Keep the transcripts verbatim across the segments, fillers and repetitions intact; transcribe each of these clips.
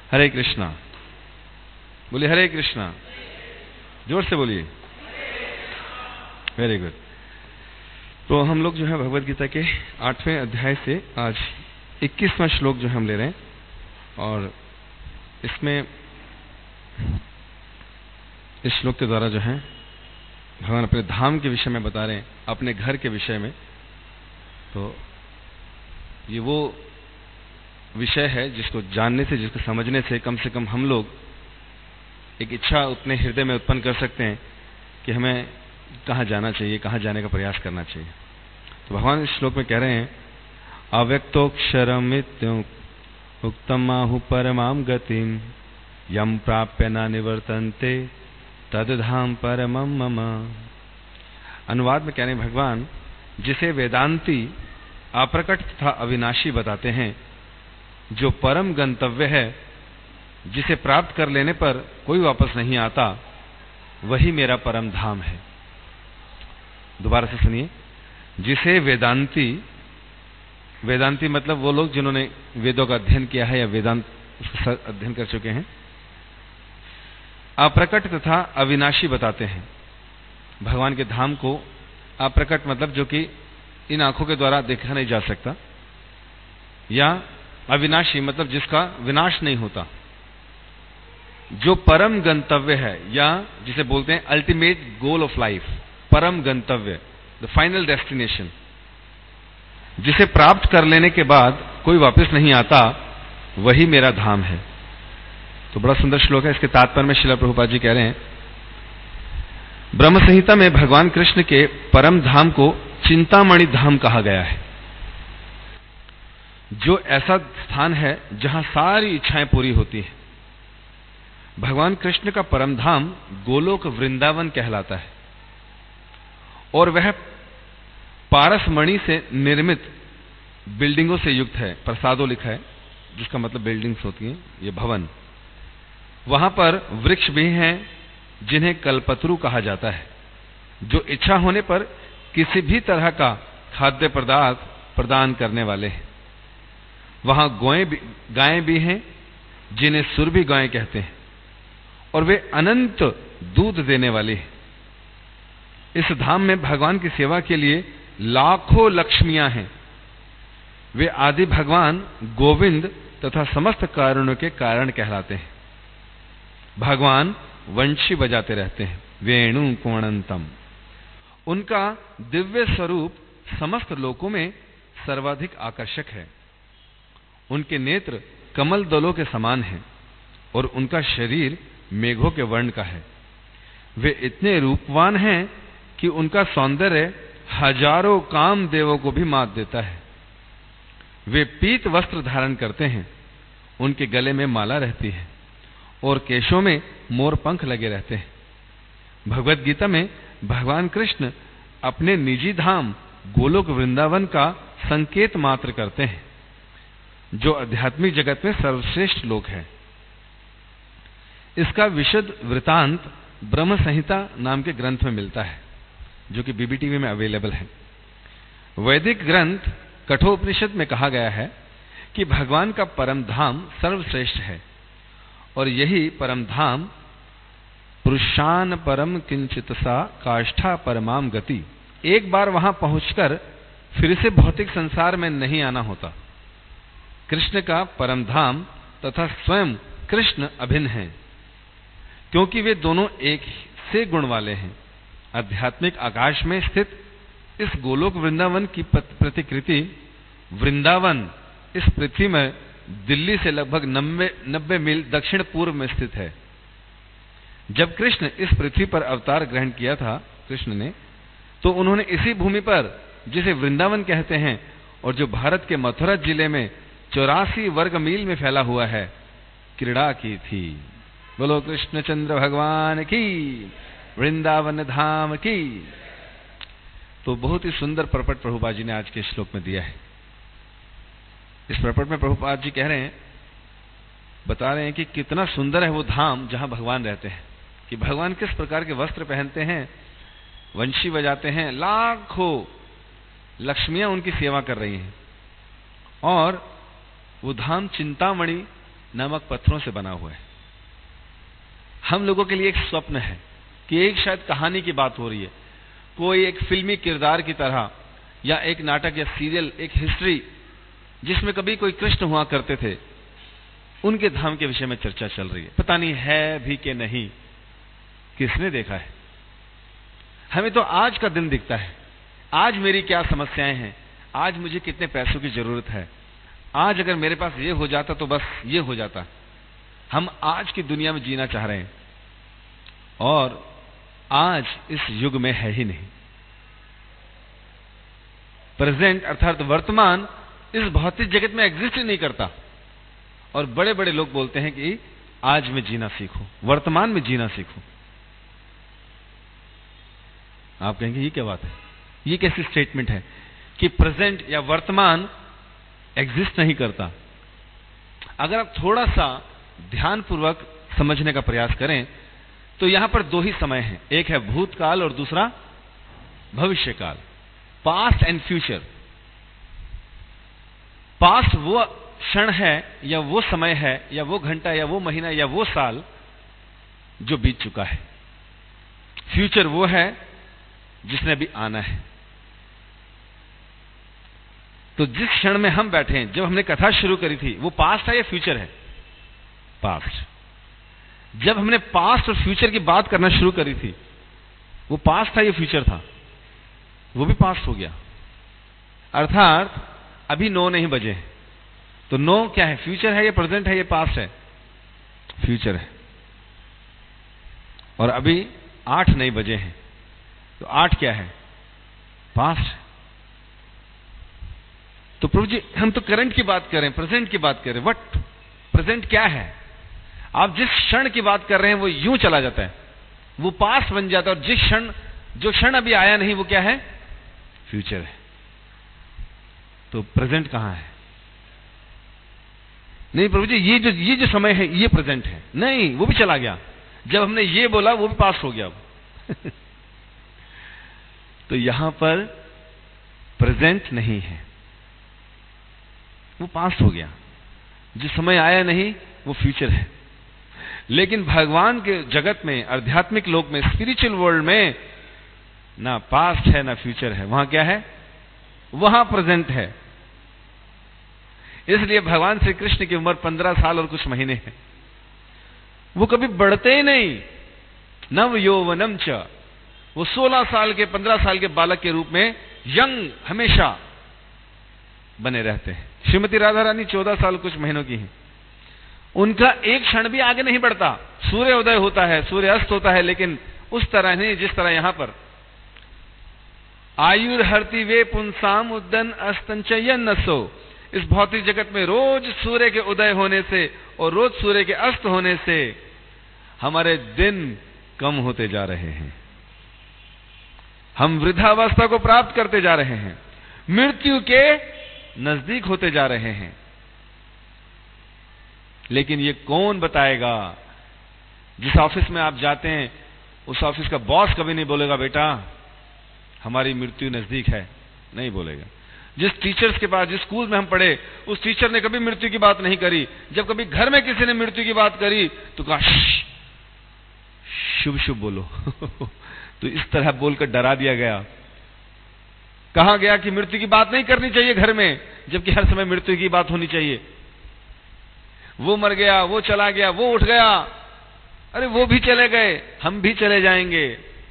हरे कृष्णा। बोलिए हरे कृष्णा, जोर से बोलिए। Very good. तो हम लोग जो है भगवद गीता के आठवें अध्याय से आज इक्कीसवां श्लोक जो हम ले रहे हैं, और इसमें इस श्लोक के द्वारा जो है भगवान अपने धाम के विषय में बता रहे हैं, अपने घर के विषय में। तो ये वो विषय है जिसको जानने से, जिसको समझने से कम से कम हम लोग एक इच्छा अपने हृदय में उत्पन्न कर सकते हैं कि हमें कहाँ जाना चाहिए, कहाँ जाने का प्रयास करना चाहिए। तो भगवान इस श्लोक में कह रहे हैं, अव्यक्तोक्षरमित्युक्तमाहु परमां गतिं यं प्राप्य न निवर्तन्ते तद्धाम परमं मम। अनुवाद में कह रहे हैं भगवान, जिसे वेदांती अप्रकट तथा अविनाशी बताते हैं, जो परम गंतव्य है, जिसे प्राप्त कर लेने पर कोई वापस नहीं आता, वही मेरा परम धाम है। दोबारा से सुनिए, जिसे वेदांती, वेदांती मतलब वो लोग जिन्होंने वेदों का अध्ययन किया है या वेदांत उसका अध्ययन कर चुके हैं, अप्रकट तथा अविनाशी बताते हैं भगवान के धाम को। अप्रकट मतलब जो कि इन आंखों के द्वारा देखा नहीं जा सकता, या अविनाशी मतलब जिसका विनाश नहीं होता, जो परम गंतव्य है, या जिसे बोलते हैं अल्टीमेट गोल ऑफ लाइफ, परम गंतव्य, द फाइनल डेस्टिनेशन, जिसे प्राप्त कर लेने के बाद कोई वापस नहीं आता, वही मेरा धाम है। तो बड़ा सुंदर श्लोक है। इसके तात्पर्य में श्रील प्रभुपाद जी कह रहे हैं, ब्रह्म संहिता में भगवान कृष्ण के परम धाम को चिंतामणि धाम कहा गया है, जो ऐसा स्थान है जहां सारी इच्छाएं पूरी होती हैं। भगवान कृष्ण का परम धाम गोलोक वृंदावन कहलाता है, और वह पारसमणि से निर्मित बिल्डिंगों से युक्त है। प्रसादों लिखा है, जिसका मतलब बिल्डिंग्स होती हैं, ये भवन। वहां पर वृक्ष भी हैं जिन्हें कल्पतरु कहा जाता है, जो इच्छा होने पर किसी भी तरह का खाद्य पदार्थ प्रदान करने वाले हैं। वहां गौएं भी, गायें भी हैं जिन्हें सुरभि गायें कहते हैं, और वे अनंत दूध देने वाली हैं। इस धाम में भगवान की सेवा के लिए लाखों लक्ष्मियां हैं। वे आदि भगवान गोविंद तथा समस्त कारणों के कारण कहलाते हैं। भगवान वंशी बजाते रहते हैं, वेणु कोणंतम। उनका दिव्य स्वरूप समस्त लोकों में सर्वाधिक आकर्षक है। उनके नेत्र कमल दलों के समान हैं, और उनका शरीर मेघों के वर्ण का है। वे इतने रूपवान हैं कि उनका सौंदर्य हजारों काम देवों को भी मात देता है। वे पीत वस्त्र धारण करते हैं, उनके गले में माला रहती है, और केशों में मोर पंख लगे रहते हैं। भगवद गीता में भगवान कृष्ण अपने निजी धाम गोलोक वृंदावन का संकेत मात्र करते हैं, जो आध्यात्मिक जगत में सर्वश्रेष्ठ लोक है। इसका विशद वृतांत ब्रह्म संहिता नाम के ग्रंथ में मिलता है, जो कि बीबीटीवी में अवेलेबल है। वैदिक ग्रंथ कठोपनिषद में कहा गया है कि भगवान का परम धाम सर्वश्रेष्ठ है, और यही परम धाम पुरुषान परम किंचित सा काष्ठा परमाम गति। एक बार वहां पहुंचकर फिर से भौतिक संसार में नहीं आना होता। कृष्ण का परम धाम तथा स्वयं कृष्ण अभिन्न हैं, क्योंकि वे दोनों एक से गुण वाले हैं। आध्यात्मिक आकाश में स्थित इस गोलोक वृंदावन की प्रतिकृति वृंदावन इस पृथ्वी में दिल्ली से लगभग नब्बे नब्बे मील दक्षिण पूर्व में स्थित है। जब कृष्ण इस पृथ्वी पर अवतार ग्रहण किया था कृष्ण ने, तो उन्होंने इसी भूमि पर, जिसे वृंदावन कहते हैं और जो भारत के मथुरा जिले में चौरासी वर्ग मील में फैला हुआ है, क्रीड़ा की थी। बोलो कृष्णचंद्र भगवान की, वृंदावन धाम की। तो बहुत ही सुंदर प्रपट प्रभुपाद जी ने आज के श्लोक में दिया है। इस प्रपट में प्रभुपाद जी कह रहे हैं, बता रहे हैं कि कितना सुंदर है वो धाम जहां भगवान रहते हैं, कि भगवान किस प्रकार के वस्त्र पहनते हैं, वंशी बजाते हैं, लाखों लक्ष्मियां उनकी सेवा कर रही हैं। और वो धाम चिंतामणि नमक पत्थरों से बना हुआ है। हम लोगों के लिए एक स्वप्न है कि एक शायद कहानी की बात हो रही है, कोई एक फिल्मी किरदार की तरह, या एक नाटक या सीरियल, एक हिस्ट्री जिसमें कभी कोई कृष्ण हुआ करते थे, उनके धाम के विषय में चर्चा चल रही है। पता नहीं है भी कि नहीं, किसने देखा है? हमें तो आज का दिन दिखता है, आज मेरी क्या समस्याएं हैं, आज मुझे कितने पैसों की जरूरत है, आज अगर मेरे पास ये हो जाता तो बस ये हो जाता। हम आज की दुनिया में जीना चाह रहे हैं, और आज इस युग में है ही नहीं। प्रेजेंट अर्थात वर्तमान इस भौतिक जगत में एग्जिस्ट ही नहीं करता, और बड़े बड़े लोग बोलते हैं कि आज में जीना सीखो, वर्तमान में जीना सीखो। आप कहेंगे ये क्या बात है, ये कैसी स्टेटमेंट है कि प्रेजेंट या वर्तमान एग्जिस्ट नहीं करता? अगर आप थोड़ा सा ध्यानपूर्वक समझने का प्रयास करें तो यहां पर दो ही समय हैं, एक है भूतकाल और दूसरा भविष्यकाल, पास्ट एंड फ्यूचर। पास्ट वो क्षण है या वो समय है या वो घंटा या वो महीना या वो साल जो बीत चुका है। फ्यूचर वो है जिसने अभी आना है। तो जिस क्षण में हम बैठे हैं, जब हमने कथा शुरू करी थी, वो पास्ट है या फ्यूचर है? पास्ट। जब हमने पास्ट और फ्यूचर की बात करना शुरू करी थी, वो पास्ट था या फ्यूचर था? वो भी पास्ट हो गया। अर्थात अभी नौ नहीं बजे हैं, तो नौ क्या है, फ्यूचर है या प्रेजेंट है या पास्ट है? फ्यूचर है। और अभी आठ नहीं बजे हैं, तो आठ क्या है, पास्ट है। तो प्रभु जी हम तो करंट की बात कर रहे हैं, प्रेजेंट की बात कर रहे हैं। व्हाट प्रेजेंट क्या है? आप जिस क्षण की बात कर रहे हैं वो यूं चला जाता है, वो पास्ट बन जाता है, और जिस क्षण जो क्षण अभी आया नहीं वो क्या है, फ्यूचर है। तो प्रेजेंट कहां है? नहीं प्रभु जी ये जो ये जो समय है ये प्रेजेंट है। नहीं, वो भी चला गया। जब हमने ये बोला वो भी पास्ट हो गया। तो यहां पर प्रेजेंट नहीं है, वो पास्ट हो गया। जो समय आया नहीं वो फ्यूचर है। लेकिन भगवान के जगत में, आध्यात्मिक लोक में, स्पिरिचुअल वर्ल्ड में ना पास्ट है ना फ्यूचर है। वहां क्या है? वहां प्रेजेंट है। इसलिए भगवान श्री कृष्ण की उम्र पंद्रह साल और कुछ महीने है। वो कभी बढ़ते ही नहीं। नव यौवनम च, वो सोलह साल के, पंद्रह साल के बालक के रूप में यंग हमेशा बने रहते हैं। श्रीमती राधा रानी चौदह साल कुछ महीनों की हैं। उनका एक क्षण भी आगे नहीं बढ़ता। सूर्य उदय होता है, सूर्य अस्त होता है, लेकिन उस तरह नहीं जिस तरह यहां पर आयुर्हर्ति वे पुंसाम उद्दन अस्तंचयन नसो। इस भौतिक जगत में रोज सूर्य के उदय होने से और रोज सूर्य के अस्त होने से हमारे दिन कम होते जा रहे हैं। हम वृद्धावस्था को प्राप्त करते जा रहे हैं, मृत्यु के नजदीक होते जा रहे हैं। लेकिन ये कौन बताएगा? जिस ऑफिस में आप जाते हैं उस ऑफिस का बॉस कभी नहीं बोलेगा बेटा हमारी मृत्यु नजदीक है, नहीं बोलेगा। जिस टीचर्स के पास, जिस स्कूल में हम पढ़े, उस टीचर ने कभी मृत्यु की बात नहीं करी। जब कभी घर में किसी ने मृत्यु की बात करी तो कहा शुभ शुभ बोलो। तो इस तरह बोलकर डरा दिया गया। कहा गया कि मृत्यु की बात नहीं करनी चाहिए घर में, जबकि हर समय मृत्यु की बात होनी चाहिए। वो मर गया, वो चला गया, वो उठ गया, अरे वो भी चले गए, हम भी चले जाएंगे।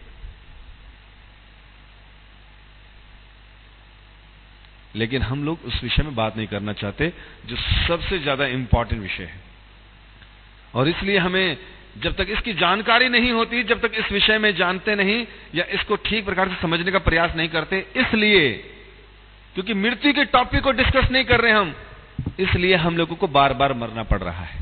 लेकिन हम लोग उस विषय में बात नहीं करना चाहते जो सबसे ज्यादा इंपॉर्टेंट विषय है। और इसलिए हमें जब तक इसकी जानकारी नहीं होती, जब तक इस विषय में जानते नहीं या इसको ठीक प्रकार से समझने का प्रयास नहीं करते, इसलिए क्योंकि मृत्यु के टॉपिक को डिस्कस नहीं कर रहे हम, इसलिए हम लोगों को बार बार मरना पड़ रहा है।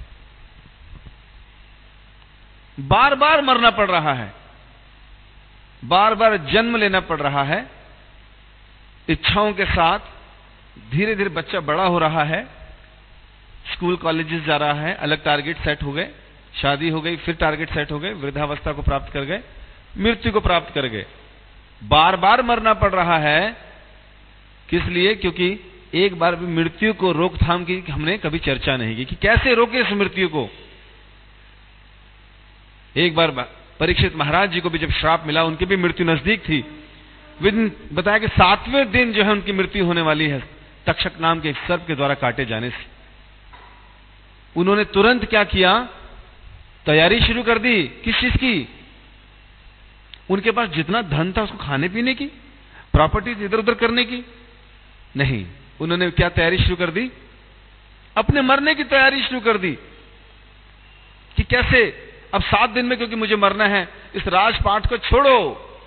बार बार मरना पड़ रहा है, बार बार जन्म लेना पड़ रहा है। इच्छाओं के साथ धीरे धीरे बच्चा बड़ा हो रहा है, स्कूल कॉलेजेस जा रहा है, अलग टारगेट सेट हो गए, शादी हो गई, फिर टारगेट सेट हो गए, वृद्धावस्था को प्राप्त कर गए, मृत्यु को प्राप्त कर गए। बार बार मरना पड़ रहा है। किस लिए? क्योंकि एक बार भी मृत्यु को रोकथाम की हमने कभी चर्चा नहीं की कि कैसे रोके इस मृत्यु को। एक बार परीक्षित महाराज जी को भी जब श्राप मिला, उनकी भी मृत्यु नजदीक थी, विदिन बताया कि सातवें दिन जो है उनकी मृत्यु होने वाली है तक्षक नाम के सर्प के द्वारा काटे जाने से। उन्होंने तुरंत क्या किया, तैयारी शुरू कर दी। किस चीज की? उनके पास जितना धन था उसको खाने पीने की, प्रॉपर्टीज इधर उधर करने की नहीं। उन्होंने क्या तैयारी शुरू कर दी? अपने मरने की तैयारी शुरू कर दी कि कैसे अब सात दिन में, क्योंकि मुझे मरना है, इस राजपाट को छोड़ो।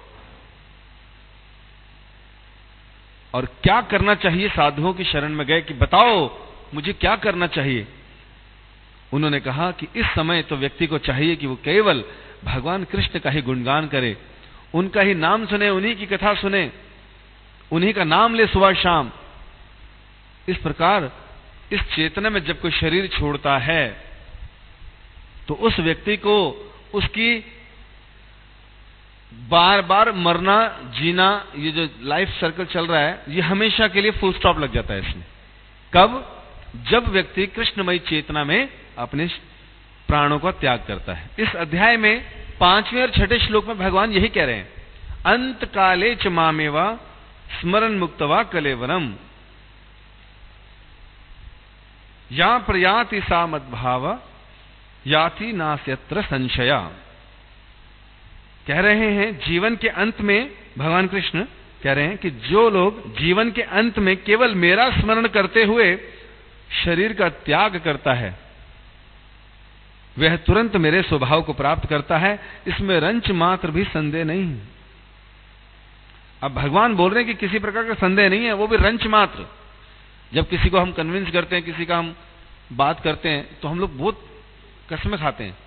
और क्या करना चाहिए, साधुओं की शरण में गए कि बताओ मुझे क्या करना चाहिए। उन्होंने कहा कि इस समय तो व्यक्ति को चाहिए कि वो केवल भगवान कृष्ण का ही गुणगान करे, उनका ही नाम सुने, उन्हीं की कथा सुने, उन्हीं का नाम ले सुबह शाम। इस प्रकार इस चेतना में जब कोई शरीर छोड़ता है तो उस व्यक्ति को उसकी बार बार मरना जीना, ये जो लाइफ सर्कल चल रहा है, ये हमेशा के लिए फुल स्टॉप लग जाता है इसमें। कब? जब व्यक्ति कृष्णमयी चेतना में अपने प्राणों का त्याग करता है। इस अध्याय में पांचवें और छठे श्लोक में भगवान यही कह रहे हैं, अंत काले च मामेवा स्मरण मुक्तवा कलेवरम या प्रयाति सा मद्भाव याति नास्यत्र संशया। कह रहे हैं जीवन के अंत में, भगवान कृष्ण कह रहे हैं कि जो लोग जीवन के अंत में केवल मेरा स्मरण करते हुए शरीर का त्याग करता है, वह तुरंत मेरे स्वभाव को प्राप्त करता है, इसमें रंच मात्र भी संदेह नहीं। अब भगवान बोल रहे हैं कि किसी प्रकार का संदेह नहीं है, वो भी रंच मात्र। जब किसी को हम कन्विंस करते हैं, किसी का हम बात करते हैं, तो हम लोग बहुत कसमें खाते हैं,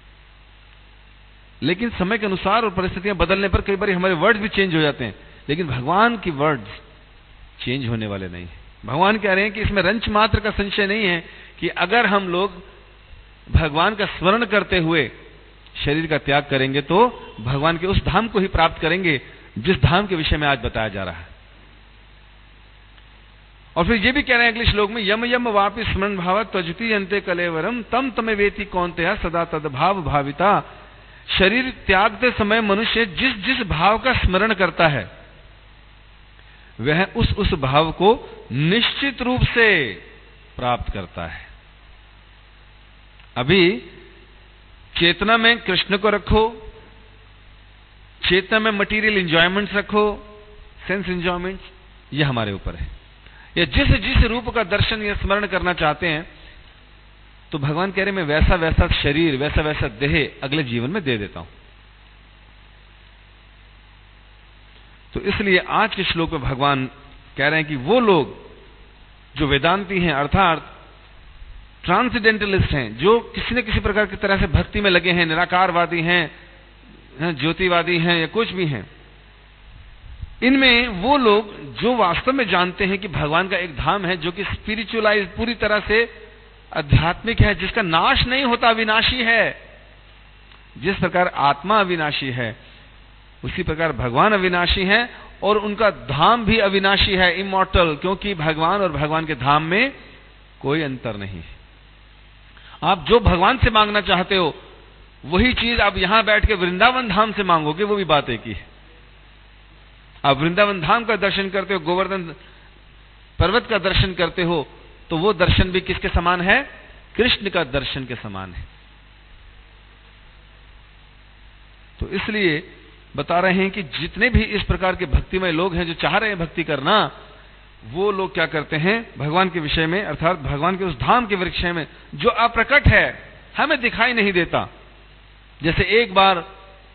लेकिन समय के अनुसार और परिस्थितियां बदलने पर कई बार हमारे वर्ड्स भी चेंज हो जाते हैं, लेकिन भगवान की वर्ड्स चेंज होने वाले नहीं है। भगवान कह रहे हैं कि इसमें रंच मात्र का संशय नहीं है कि अगर हम लोग भगवान का स्मरण करते हुए शरीर का त्याग करेंगे तो भगवान के उस धाम को ही प्राप्त करेंगे जिस धाम के विषय में आज बताया जा रहा है। और फिर ये भी कह रहे हैं अगले श्लोक में, यम यम वापि स्मरण भाव त्वजति यन्ते कलेवरम तम तमे वेति कौन्तेय सदा तद्भाव भाविता। शरीर त्यागते समय मनुष्य जिस जिस भाव का स्मरण करता है वह उस उस भाव को निश्चित रूप से प्राप्त करता है। अभी चेतना में कृष्ण को रखो, चेतना में मटेरियल एंजॉयमेंट्स रखो, सेंस एंजॉयमेंट्स, यह हमारे ऊपर है। या जिस जिस रूप का दर्शन या स्मरण करना चाहते हैं, तो भगवान कह रहे मैं वैसा वैसा शरीर, वैसा वैसा देह अगले जीवन में दे देता हूं। तो इसलिए आज के श्लोक में भगवान कह रहे हैं कि वो लोग जो वेदांती हैं, अर्थात ट्रांसेंडेंटलिस्ट हैं, जो किसी न किसी प्रकार की तरह से भक्ति में लगे हैं, निराकारवादी हैं, ज्योतिवादी हैं या कुछ भी हैं, इनमें वो लोग जो वास्तव में जानते हैं कि भगवान का एक धाम है जो कि स्पिरिचुअलाइज, पूरी तरह से आध्यात्मिक है, जिसका नाश नहीं होता, अविनाशी है। जिस प्रकार आत्मा अविनाशी है उसी प्रकार भगवान अविनाशी हैं और उनका धाम भी अविनाशी है, इमॉर्टल, क्योंकि भगवान और भगवान के धाम में कोई अंतर नहीं है। आप जो भगवान से मांगना चाहते हो वही चीज आप यहां बैठ के वृंदावन धाम से मांगोगे, वो भी बात एक ही है। आप वृंदावन धाम का दर्शन करते हो, गोवर्धन पर्वत का दर्शन करते हो, तो वो दर्शन भी किसके समान है? कृष्ण का दर्शन के समान है। तो इसलिए बता रहे हैं कि जितने भी इस प्रकार के भक्तिमय लोग हैं जो चाह रहे हैं भक्ति करना, वो लोग क्या करते हैं भगवान के विषय में, अर्थात भगवान के उस धाम के विषय में जो अप्रकट है, हमें दिखाई नहीं देता। जैसे एक बार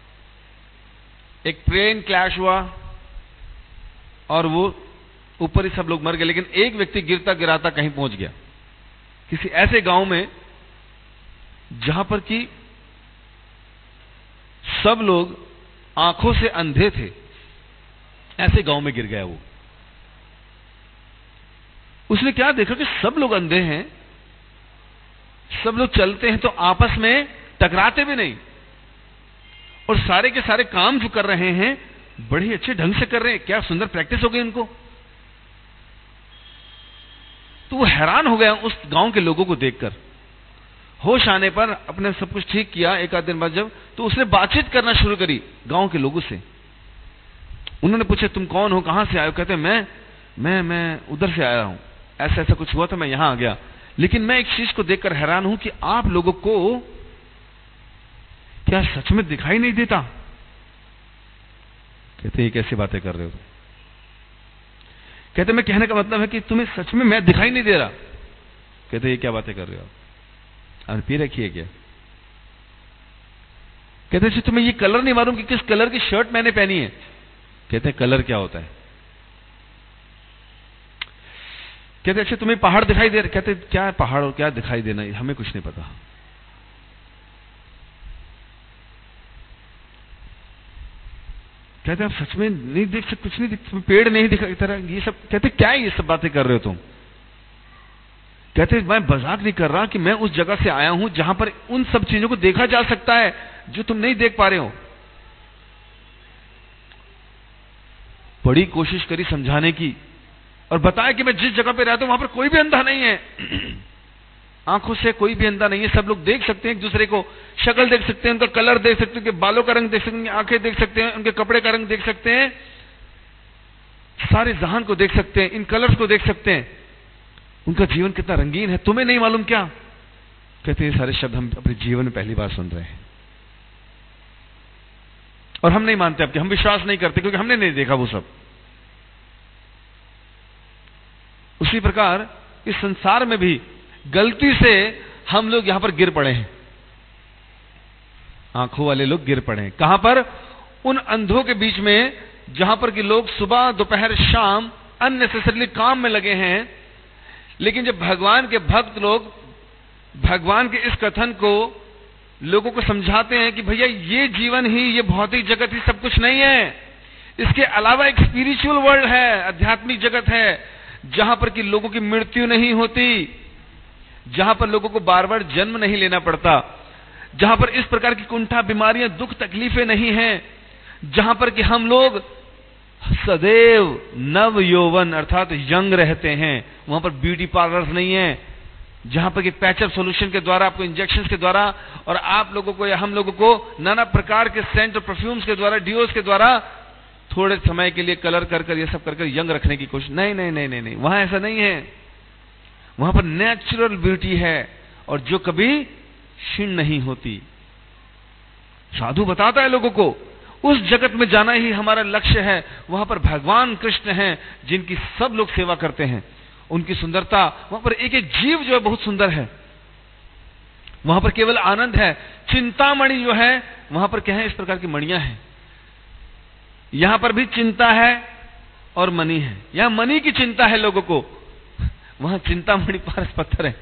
एक ट्रेन क्लैश हुआ और वो ऊपर ही सब लोग मर गए, लेकिन एक व्यक्ति गिरता गिराता कहीं पहुंच गया, किसी ऐसे गांव में जहां पर कि सब लोग आंखों से अंधे थे, ऐसे गांव में गिर गया वो। उसने क्या देखा कि सब लोग अंधे हैं, सब लोग चलते हैं तो आपस में टकराते भी नहीं, और सारे के सारे काम जो कर रहे हैं बड़े अच्छे ढंग से कर रहे हैं, क्या सुंदर प्रैक्टिस हो गई उनको। तो वो हैरान हो गया उस गांव के लोगों को देखकर। होश आने पर अपने सब कुछ ठीक किया, एक आध दिन बाद जब, तो उसने बातचीत करना शुरू करी गांव के लोगों से। उन्होंने पूछा तुम कौन हो, कहां से आए हो? कहते मैं मैं मैं उधर से आया हूं, ऐसा ऐसा कुछ हुआ था, मैं यहां आ गया, लेकिन मैं एक चीज को देखकर हैरान हूं कि आप लोगों को क्या सच में दिखाई नहीं देता? कहते ये कैसी बातें कर रहे हो? कहते मैं कहने का मतलब है कि तुम्हें सच में मैं दिखाई नहीं दे रहा। कहते ये क्या बातें कर रहे हो आप, आपने पी रखी है क्या? कहते अच्छा तुम्हें ये कलर नहीं मालूम कि किस कलर की शर्ट मैंने पहनी है? कहते कलर क्या होता है? कहते अच्छा तुम्हें पहाड़ दिखाई दे रहे? कहते क्या पहाड़ और क्या दिखाई देना, हमें कुछ नहीं पता। कहते आप सच में नहीं देख सकते, कुछ नहीं दिख, पेड़ नहीं दिखाई तरह ये सब। कहते क्या है ये सब बातें कर रहे हो तुम? कहते मैं मजाक नहीं कर रहा कि मैं उस जगह से आया हूं जहां पर उन सब चीजों को देखा जा सकता है जो तुम नहीं देख पा रहे हो। बड़ी कोशिश करी समझाने की और बताया कि मैं जिस जगह पे रहता हूं वहां पर कोई भी अंधा नहीं है, आंखों से कोई भी अंधा नहीं है, सब लोग देख सकते हैं एक दूसरे को, शक्ल देख सकते हैं, उनका कलर देख सकते हैं, उनके बालों का रंग देख सकते हैं, आंखें देख सकते हैं, उनके कपड़े का रंग देख सकते हैं, सारे जहान को देख सकते हैं, इन कलर्स को देख सकते हैं, उनका जीवन कितना रंगीन है, तुम्हें नहीं मालूम क्या? कहते हैं सारे शब्द हम अपने जीवन में पहली बार सुन रहे हैं और हम नहीं मानते, अब कि हम विश्वास नहीं करते क्योंकि हमने नहीं देखा वो सब। उसी प्रकार इस संसार में भी गलती से हम लोग यहां पर गिर पड़े हैं, आंखों वाले लोग गिर पड़े हैं। कहां पर? उन अंधों के बीच में जहां पर कि लोग सुबह दोपहर शाम अननेसेसरली काम में लगे हैं, लेकिन जब भगवान के भक्त लोग भगवान के इस कथन को लोगों को समझाते हैं कि भैया ये जीवन ही, ये भौतिक जगत ही सब कुछ नहीं है, इसके अलावा एक स्पिरिचुअल वर्ल्ड है, आध्यात्मिक जगत है जहां पर कि लोगों की मृत्यु नहीं होती, जहां पर लोगों को बार बार जन्म नहीं लेना पड़ता, जहां पर इस प्रकार की कुंठा बीमारियां दुख तकलीफें नहीं हैं, जहां पर कि हम लोग सदैव नव यौवन अर्थात यंग रहते हैं, वहां पर ब्यूटी पार्लर्स नहीं है, जहां पर कि पैचअप सॉल्यूशन के द्वारा, आपको इंजेक्शंस के द्वारा और आप लोगों को या हम लोगों को नाना प्रकार के सेंट और परफ्यूम्स के द्वारा, डिओस के द्वारा थोड़े समय के लिए कलर कर कर ये सब कर कर यंग रखने की कोशिश। नहीं नहीं नहीं नहीं नहीं, वहां ऐसा नहीं है, वहां पर नेचुरल ब्यूटी है और जो कभी क्षीण नहीं होती। साधु बताता है लोगों को उस जगत में जाना ही हमारा लक्ष्य है, वहां पर भगवान कृष्ण हैं जिनकी सब लोग सेवा करते हैं, उनकी सुंदरता, वहां पर एक एक जीव जो है बहुत सुंदर है, वहां पर केवल आनंद है। चिंतामणि जो है वहां पर क्या है, इस प्रकार की मणियां हैं, यहां पर भी चिंता है और मणि है, यहां मणि की चिंता है लोगों को, वहां चिंतामणि पारस पत्थर है,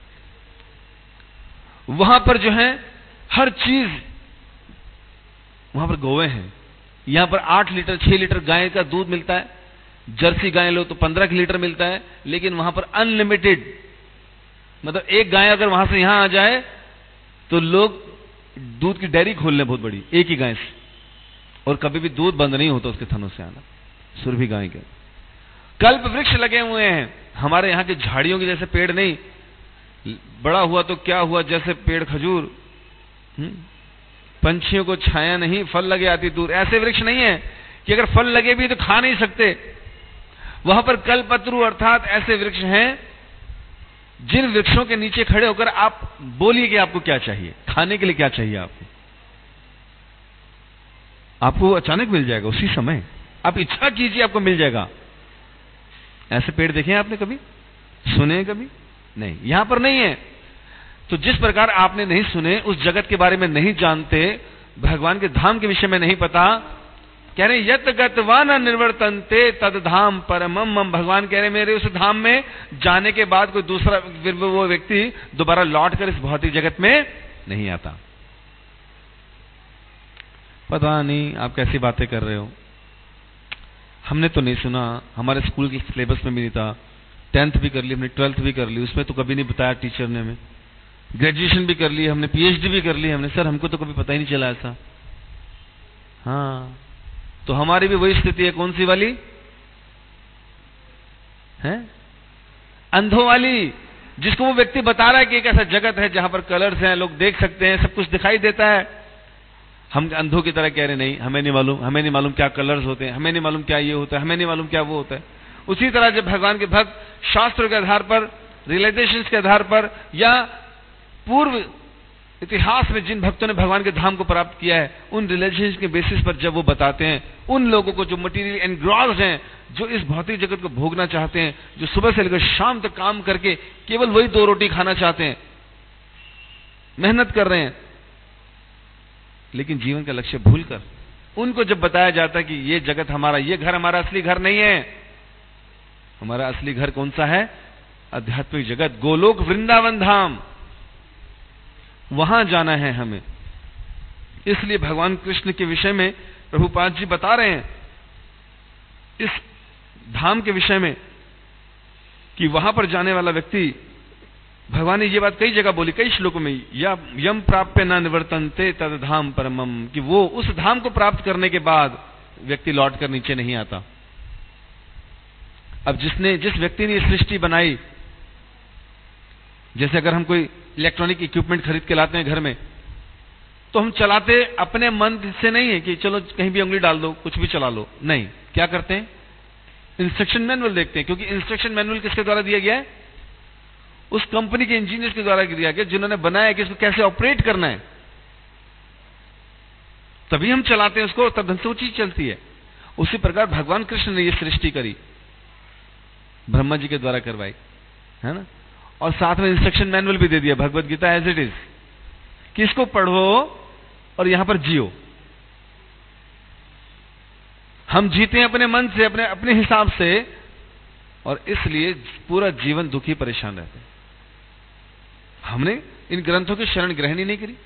वहां पर जो है हर चीज, वहां पर गौवे हैं, यहां पर आठ लीटर छह लीटर गाय का दूध मिलता है, जर्सी गाय लो तो पंद्रह लीटर मिलता है, लेकिन वहां पर अनलिमिटेड, मतलब एक गाय अगर वहां से यहां आ जाए तो लोग दूध की डेयरी खोल लें बहुत बड़ी, एक ही गाय से, और कभी भी दूध बंद नहीं होता उसके थनों से आना, सुरभि गाय के। कल्प वृक्ष लगे हुए हैं, हमारे यहाँ के झाड़ियों के जैसे पेड़ नहीं, बड़ा हुआ तो क्या हुआ जैसे पेड़ खजूर, पंछियों को छाया नहीं, फल लगे आती दूर, ऐसे वृक्ष नहीं है कि अगर फल लगे भी तो खा नहीं सकते। वहां पर कल्पतरु अर्थात ऐसे वृक्ष हैं जिन वृक्षों के नीचे खड़े होकर आप बोलिए कि आपको क्या चाहिए, खाने के लिए क्या चाहिए आपको, आपको अचानक मिल जाएगा उसी समय, आप इच्छा कीजिए आपको मिल जाएगा। ऐसे पेड़ देखे हैं आपने कभी, सुने कभी? नहीं, यहां पर नहीं है। तो जिस प्रकार आपने नहीं सुने, उस जगत के बारे में नहीं जानते, भगवान के धाम के विषय में नहीं पता, कह रहे यत गत्वा न निर्वर्तन्ते तद धाम परमम मम, भगवान कह रहे मेरे उस धाम में जाने के बाद कोई दूसरा फिर वो व्यक्ति दोबारा लौट कर इस भौतिक जगत में नहीं आता। पता नहीं आप कैसी बातें कर रहे हो, हमने तो नहीं सुना, हमारे स्कूल के सिलेबस में भी नहीं था, टेंथ भी कर ली हमने, ट्वेल्थ भी कर ली, उसमें तो कभी नहीं बताया टीचर ने हमें, ग्रेजुएशन भी कर ली हमने, पीएचडी भी कर ली हमने, सर हमको तो कभी पता ही नहीं चला ऐसा। हाँ, तो हमारी भी वही स्थिति है, कौन सी वाली है? अंधों वाली, जिसको वो व्यक्ति बता रहा है कि एक ऐसा जगत है जहां पर कलर्स हैं, लोग देख सकते हैं, सब कुछ दिखाई देता है। हम अंधों की तरह कह रहे नहीं, हमें नहीं मालूम, हमें नहीं मालूम क्या कलर्स होते हैं, हमें नहीं मालूम क्या ये होता है, हमें नहीं मालूम क्या वो होता है। उसी तरह जब भगवान के भक्त शास्त्रों के आधार पर, रियलाइजेशंस के आधार पर, या पूर्व इतिहास में जिन भक्तों ने भगवान के धाम को प्राप्त किया है, उन रियलाइजेशंस के बेसिस पर जब वो बताते हैं, उन लोगों को जो मटीरियल एनग्रॉस्ड हैं, जो इस भौतिक जगत को भोगना चाहते हैं, जो सुबह से लेकर शाम तक काम करके केवल वही दो रोटी खाना चाहते हैं, मेहनत कर रहे हैं, लेकिन जीवन का लक्ष्य भूलकर, उनको जब बताया जाता है कि ये जगत हमारा, ये घर हमारा असली घर नहीं है, हमारा असली घर कौन सा है? आध्यात्मिक जगत, गोलोक वृंदावन धाम, वहां जाना है हमें। इसलिए भगवान कृष्ण के विषय में प्रभुपाद जी बता रहे हैं इस धाम के विषय में कि वहां पर जाने वाला व्यक्ति, भगवान ने ये बात कई जगह बोली, कई श्लोकों में, या यम प्राप्य न निवर्तन्ते तद धाम परमम, कि वो उस धाम को प्राप्त करने के बाद व्यक्ति लौट कर नीचे नहीं आता। अब जिसने जिस व्यक्ति ने ये सृष्टि बनाई, जैसे अगर हम कोई इलेक्ट्रॉनिक इक्विपमेंट खरीद के लाते हैं घर में, तो हम चलाते अपने मन से नहीं है कि चलो कहीं भी उंगली डाल दो, कुछ भी चला लो, नहीं। क्या करते हैं? इंस्ट्रक्शन मैनुअल देखते हैं, क्योंकि इंस्ट्रक्शन मैनुअल किसके द्वारा दिया गया है? उस कंपनी के इंजीनियर्स के द्वारा दिया गया, जिन्होंने बनाया कि इसको कैसे ऑपरेट करना है, तभी हम चलाते हैं उसको, तब ढंग से वो चीज चलती है। उसी प्रकार भगवान कृष्ण ने यह सृष्टि करी, ब्रह्मा जी के द्वारा करवाई, है ना, और साथ में इंस्ट्रक्शन मैनुअल भी दे दिया, Bhagavad Gita as it is, कि इसको पढ़ो और यहां पर जियो। हम जीते हैं अपने मन से, अपने अपने हिसाब से, और इसलिए पूरा जीवन दुखी परेशान रहते हैं। हमने इन ग्रंथों की शरण ग्रहण ही नहीं करी,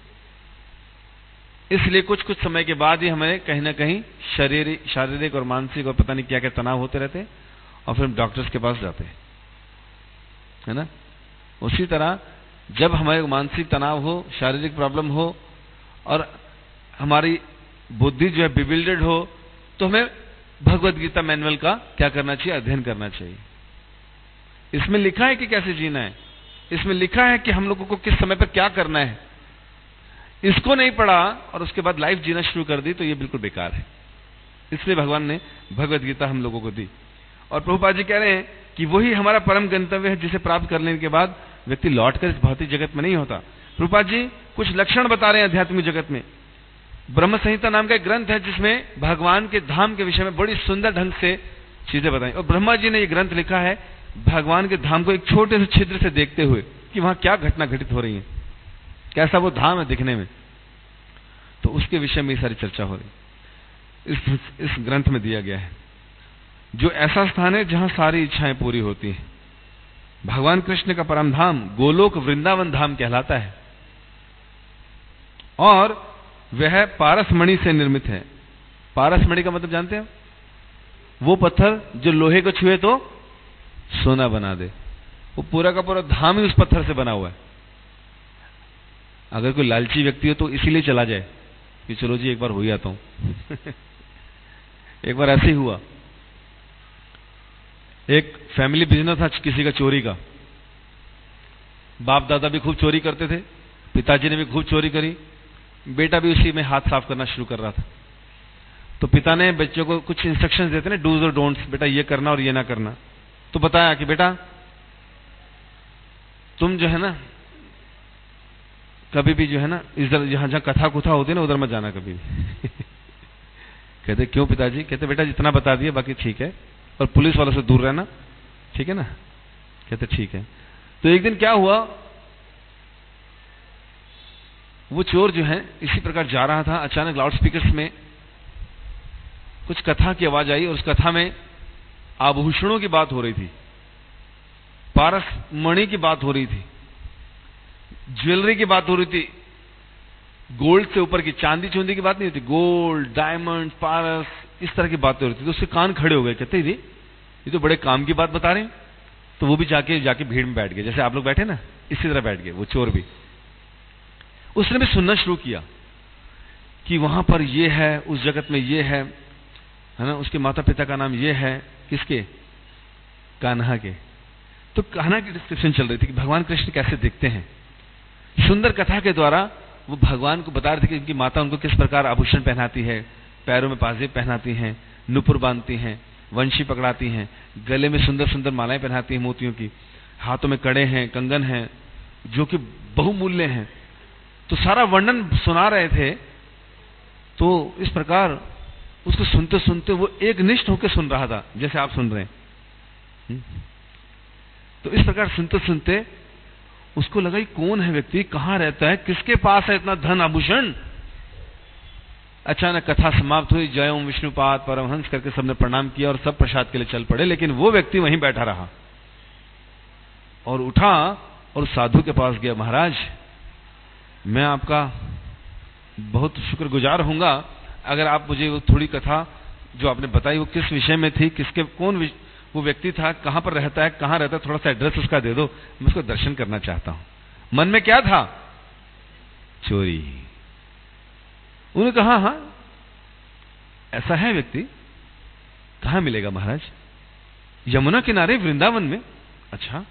इसलिए कुछ कुछ समय के बाद ही हमें कहीं ना कहीं शारीरिक शारीरिक और मानसिक और पता नहीं क्या क्या तनाव होते रहते हैं, और फिर हम डॉक्टर्स के पास जाते हैं, है ना। उसी तरह जब हमारे मानसिक तनाव हो, शारीरिक प्रॉब्लम हो, और हमारी बुद्धि जो है बिविल्डेड हो, तो हमें भगवत गीता मैनुअल का क्या करना चाहिए? अध्ययन करना चाहिए। इसमें लिखा है कि कैसे जीना है, इसमें लिखा है कि हम लोगों को किस समय पर क्या करना है। इसको नहीं पढ़ा और उसके बाद लाइफ जीना शुरू कर दी, तो ये बिल्कुल बेकार है। इसलिए भगवान ने भगवत गीता हम लोगों को दी, और प्रभुपाद जी कह रहे हैं कि वही हमारा परम गंतव्य है, जिसे प्राप्त कर लेने के बाद व्यक्ति लौटकर इस भौतिक जगत में नहीं होता। प्रभुपाद जी कुछ लक्षण बता रहे हैं आध्यात्मिक जगत में। ब्रह्म संहिता नाम का एक ग्रंथ है, जिसमें भगवान के धाम के विषय में बड़ी सुंदर ढंग से चीजें बताई, और ब्रह्मा जी ने यह ग्रंथ लिखा है भगवान के धाम को एक छोटे से छिद्र से देखते हुए, कि वहां क्या घटना घटित हो रही है, कैसा वो धाम है दिखने में। तो उसके विषय में सारी चर्चा हो रही इस इस ग्रंथ में दिया गया है, जो ऐसा स्थान है जहां सारी इच्छाएं पूरी होती हैं। भगवान कृष्ण का परम धाम गोलोक वृंदावन धाम कहलाता है, और वह पारसमणि से निर्मित है। पारसमणि का मतलब जानते हैं? वो पत्थर जो लोहे को छुए तो सोना बना दे। वो पूरा का पूरा धाम ही उस पत्थर से बना हुआ है। अगर कोई लालची व्यक्ति हो तो इसीलिए चला जाए कि चलो जी एक बार हो ही आता हूं। एक बार ऐसे ही हुआ, एक फैमिली बिजनेस था किसी का चोरी का। बाप दादा भी खूब चोरी करते थे, पिताजी ने भी खूब चोरी करी, बेटा भी उसी में हाथ साफ करना शुरू कर रहा था। तो पिता ने बच्चों को कुछ इंस्ट्रक्शंस देते ना, डूज और डोंट्स, बेटा ये करना और ये ना करना। तो बताया कि बेटा तुम जो है ना कभी भी जो है ना इधर जहां जहां कथा कुथा होती है ना, उधर मत जाना कभी भी। कहते क्यों पिताजी? कहते बेटा जितना बता दिए बाकी ठीक है, और पुलिस वालों से दूर रहना, ठीक है ना? कहते ठीक है। तो एक दिन क्या हुआ, वो चोर जो है इसी प्रकार जा रहा था, अचानक लाउड स्पीकर्स में कुछ कथा की आवाज आई, और उस कथा में आभूषणों की बात हो रही थी, पारस मणि की बात हो रही थी, ज्वेलरी की बात हो रही थी। गोल्ड से ऊपर की, चांदी चूंदी की बात नहीं होती, गोल्ड, डायमंड, पारस, इस तरह की बातें हो रही थी। तो उसके कान खड़े हो गए, कहते ये ये तो बड़े काम की बात बता रहे हैं। तो वो भी जाके जाके भीड़ में बैठ गए, जैसे आप लोग बैठे ना, इसी तरह बैठ गए वो चोर भी। उसने भी सुनना शुरू किया कि वहां पर ये है, उस जगत में ये है, है ना, उसके माता पिता का नाम ये है, किसके? कान्हा के। तो कहना की डिस्क्रिप्शन चल रही थी कि भगवान कृष्ण कैसे दिखते हैं। सुंदर कथा के द्वारा वो भगवान को बता रहे थे कि उनकी माता उनको किस प्रकार आभूषण पहनाती है, पैरों में पाजेब पहनाती हैं, नुपुर बांधती हैं, वंशी पकड़ाती हैं, गले में सुंदर सुंदर मालाएं पहनाती हैं मोतियों की, हाथों में कड़े हैं, कंगन हैं जो कि बहुमूल्य हैं। तो सारा वर्णन सुना रहे थे। तो इस प्रकार उसको सुनते सुनते वो एक निष्ठ होकर सुन रहा था, जैसे आप सुन रहे हैं। तो इस प्रकार सुनते सुनते उसको लगा कि कौन है व्यक्ति, कहां रहता है, किसके पास है इतना धन आभूषण। अचानक कथा समाप्त हुई। जय ओम विष्णुपाद परमहंस करके सबने प्रणाम किया और सब प्रसाद के लिए चल पड़े। लेकिन वो व्यक्ति वहीं बैठा रहा और उठा और साधु के पास गया। महाराज, मैं आपका बहुत शुक्रगुजार होऊंगा अगर आप मुझे वो थोड़ी कथा जो आपने बताई वो किस विषय में थी, किसके कौन वो व्यक्ति था, कहां पर रहता है, कहां रहता है, थोड़ा सा एड्रेस उसका दे दो, मैं उसको दर्शन करना चाहता हूं। मन में क्या था? चोरी। उन्होंने कहा हाँ ऐसा है व्यक्ति, कहां मिलेगा महाराज? यमुना किनारे वृंदावन में। अच्छा,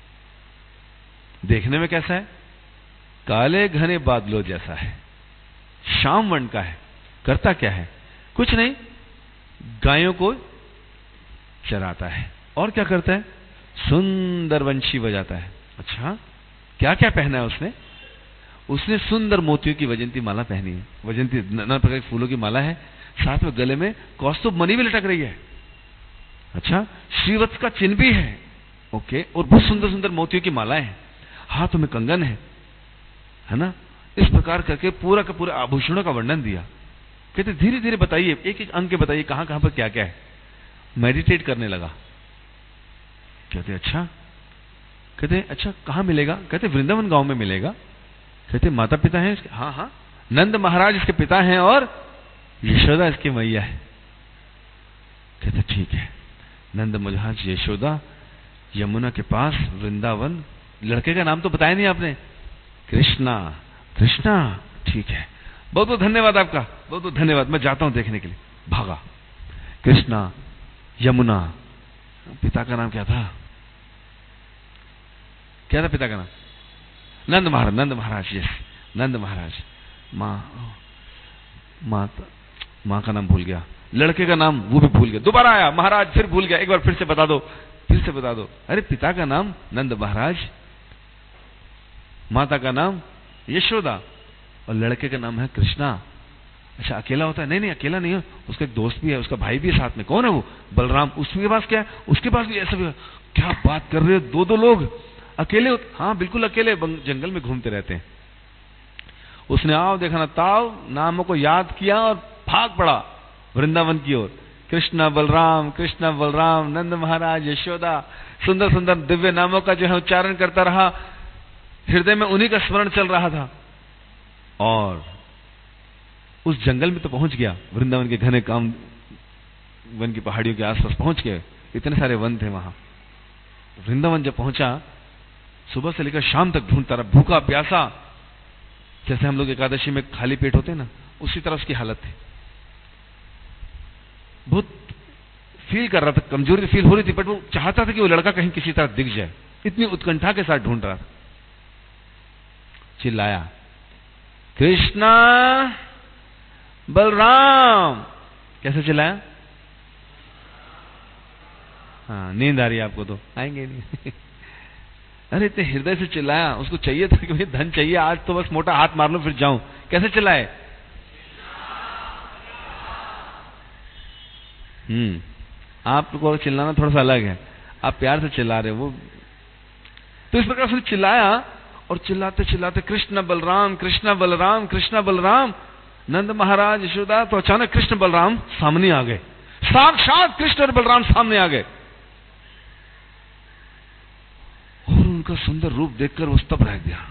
देखने में कैसा है? काले घने बादलों जैसा है, शाम वर्ण का है। करता क्या है? कुछ नहीं, गायों को चराता है। और क्या करता है? सुंदर वंशी बजाता है। अच्छा, क्या क्या पहना है उसने? उसने सुंदर मोतियों की वजंती माला पहनी है। वजंती नाना प्रकार के फूलों की माला है, साथ में गले में कौस्तुभ मणि भी लटक रही है। अच्छा, श्रीवत्स का चिन्ह भी है। ओके, और बहुत सुंदर सुंदर मोतियों की मालाएं हैं, हाथों में कंगन है, है ना। इस प्रकार करके पूरा का पूरा आभूषणों का वर्णन दिया। कहते धीरे धीरे बताइए, एक एक अंग के बताइए कहां कहां पर क्या क्या है। मेडिटेट करने लगा। कहते अच्छा, कहते अच्छा कहां मिलेगा? कहते वृंदावन गांव में मिलेगा। कहते माता पिता हैं इसके? हाँ हाँ, नंद महाराज इसके पिता हैं और यशोदा इसकी मैया है। कहते ठीक है, नंद महाराज यशोदा यमुना के पास वृंदावन। लड़के का नाम तो बताया नहीं आपने? कृष्णा। कृष्णा, ठीक है, बहुत बहुत धन्यवाद आपका, बहुत बहुत धन्यवाद, मैं जाता हूं देखने के लिए। भागा। कृष्णा, यमुना। पिता का नाम क्या था? क्या था पिता का नाम? नंद महाराज। नंद महाराज, यस, नंद महाराज। माँ माँ माँ का नाम भूल गया, लड़के का नाम वो भी भूल गया। दोबारा आया महाराज, फिर भूल गया, एक बार फिर से बता दो, फिर से बता दो। अरे पिता का नाम नंद महाराज, माता का नाम यशोदा और लड़के का नाम है कृष्णा। अच्छा, अकेला होता है? नहीं नहीं, अकेला नहीं है, उसका एक दोस्त भी है, उसका भाई भी है साथ में। कौन है वो? बलराम। उसके पास क्या है? उसके पास भी ऐसा भी है। क्या बात कर रहे हो, दो दो लोग अकेले? हाँ बिल्कुल अकेले, जंगल में घूमते रहते हैं। उसने आओ देखा ना ताव नामों को याद किया और भाग पड़ा वृंदावन की ओर। कृष्णा बलराम, कृष्णा बलराम, नंद महाराज, यशोदा, सुंदर सुंदर दिव्य नामों का जो है उच्चारण करता रहा। हृदय में उन्हीं का स्मरण चल रहा था और उस जंगल में तो पहुंच गया। वृंदावन के घने काम वन की पहाड़ियों के आसपास पहुंच गए, इतने सारे वन थे वहां। वृंदावन जब पहुंचा, सुबह से लेकर शाम तक ढूंढता रहा, भूखा प्यासा, जैसे हम लोग एकादशी में खाली पेट होते हैं ना, उसी तरह उसकी हालत थी। बहुत फील कर रहा था, कमजोरी फील हो रही थी, बट वो चाहता था कि वो लड़का कहीं किसी तरह दिख जाए, इतनी उत्कंठा के साथ ढूंढ रहा था। चिल्लाया, कृष्णा बलराम। कैसे चिल्लाया? हाँ, नींद आ रही है आपको तो आएंगे नहीं। अरे इतने हृदय से चिल्लाया, उसको चाहिए था कि मुझे धन चाहिए आज, तो बस मोटा हाथ मार लो फिर जाऊं। कैसे चिल्लाए? हम्म आपको चिल्लाना थोड़ा सा अलग है, आप प्यार से चिल्ला रहे हो वो। तो इस प्रकार से चिल्लाया और चिल्लाते चिल्लाते कृष्ण बलराम, कृष्ण बलराम, कृष्ण बलराम, नंद महाराज, यशोदा। तो अचानक कृष्ण बलराम सामने आ गए, साक्षात कृष्ण और बलराम सामने आ गए और उनका सुंदर रूप देखकर वो स्तब्ध रह गया।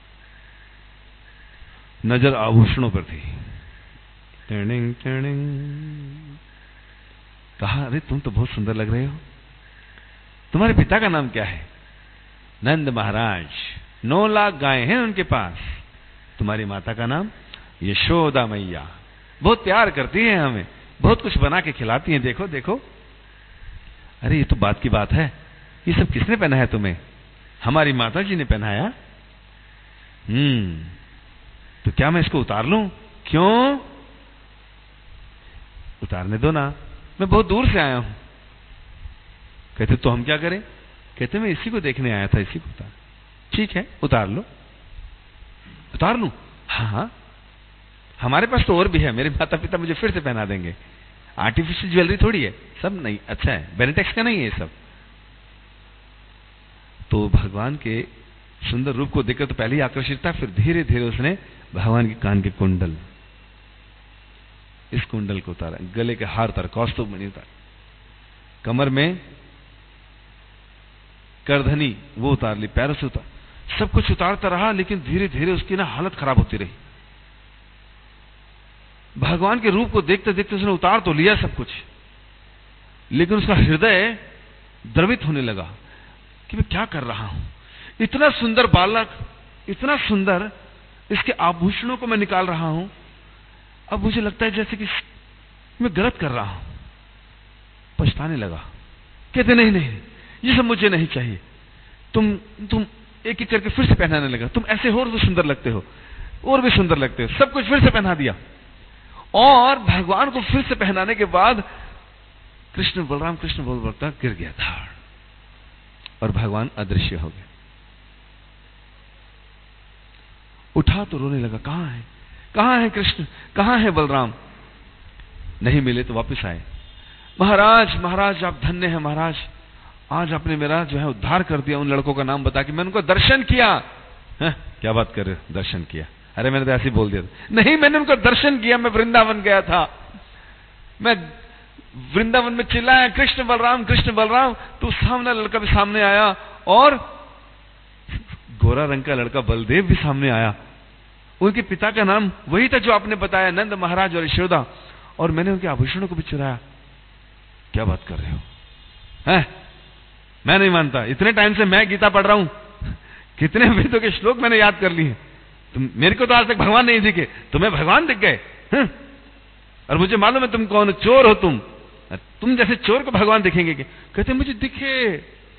नजर आभूषणों पर थी। टिंग टिंग। कहा, अरे तुम तो बहुत सुंदर लग रहे हो, तुम्हारे पिता का नाम क्या है? नंद महाराज, नौ लाख गायें हैं उनके पास। तुम्हारी माता का नाम? यशोदा मैया, बहुत प्यार करती है हमें, बहुत कुछ बना के खिलाती हैं, देखो देखो। अरे ये तो बात की बात है, ये सब किसने पहनाया तुम्हें? हमारी माता जी ने पहनाया। हम्म तो क्या मैं इसको उतार लूं? क्यों? उतारने दो ना, मैं बहुत दूर से आया हूं। कहते तो हम क्या करें? कहते मैं इसी को देखने आया था, इसी को उतार। ठीक है, उतार लो। उतार लूं? हाँ हाँ, हमारे पास तो और भी है, मेरे माता पिता मुझे फिर से पहना देंगे। आर्टिफिशियल ज्वेलरी थोड़ी है, सब नहीं अच्छा है, बेनेटेक्स का नहीं है ये सब। तो भगवान के सुंदर रूप को देखकर तो पहले ही आकर्षित था, फिर धीरे धीरे उसने भगवान के कान के कुंडल, इस कुंडल को उतारा, गले के हार उतारा, कौस्तुभ मणि उतारा, कमर में करधनी वो उतार ली, पैरों से उतार, सब कुछ उतारता रहा। लेकिन धीरे धीरे उसकी ना हालत खराब होती रही। भगवान के रूप को देखते देखते उसने उतार तो लिया सब कुछ, लेकिन उसका हृदय द्रवित होने लगा कि मैं क्या कर रहा हूं। इतना सुंदर बालक, इतना सुंदर, इसके आभूषणों को मैं निकाल रहा हूं, अब मुझे लगता है जैसे कि मैं गलत कर रहा हूं। पछताने लगा। कहते नहीं नहीं, ये सब मुझे नहीं चाहिए। तुम तुम एक एक करके फिर से पहनाने लगा। तुम ऐसे और भी सुंदर लगते हो, और भी सुंदर लगते हो। सब कुछ फिर से पहना दिया, और भगवान को फिर से पहनाने के बाद कृष्ण बलराम कृष्ण बोल बोलता गिर गया था, और भगवान अदृश्य हो गए। उठा तो रोने लगा, कहां है, कहां है कृष्ण, कहां है बलराम? नहीं मिले तो वापस आए। महाराज महाराज आप धन्य हैं महाराज, आज आपने मेरा जो है उद्धार कर दिया। उन लड़कों का नाम बता के मैंने उनको दर्शन किया। है? क्या बात कर रहे हो, दर्शन किया? अरे मैंने तो ऐसे ही बोल दिया था। नहीं, मैंने उनको दर्शन किया, मैं वृंदावन गया था, मैं वृंदावन में चिल्लाया कृष्ण बलराम कृष्ण बलराम, तो सामने लड़का भी सामने आया, और गोरा रंग का लड़का बलदेव भी सामने आया। उनके पिता का नाम वही था जो आपने बताया, नंद महाराज और यशोदा, और मैंने उनके आभूषणों को भी चुराया। क्या बात कर रहे हो? हैं? मैं नहीं मानता, इतने टाइम से मैं गीता पढ़ रहा हूं, कितने वेदों के श्लोक मैंने याद कर लिए हैं, तुम मेरे को तो आज तक भगवान नहीं दिखे, तुम्हें भगवान दिख गए? हैं? और मुझे मालूम है तुम कौन, चोर हो तुम, तुम जैसे चोर को भगवान दिखेंगे क्या? कहते मुझे दिखे।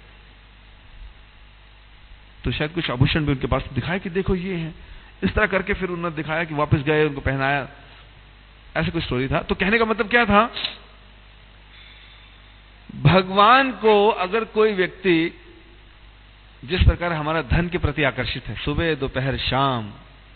तो शायद कुछ आभूषण भी उनके पास दिखाया कि देखो ये है, इस तरह करके फिर उन्होंने दिखाया कि वापस गए, उनको पहनाया, ऐसा कुछ स्टोरी था। तो कहने का मतलब क्या था, भगवान को अगर कोई व्यक्ति जिस प्रकार हमारा धन के प्रति आकर्षित है, सुबह दोपहर शाम,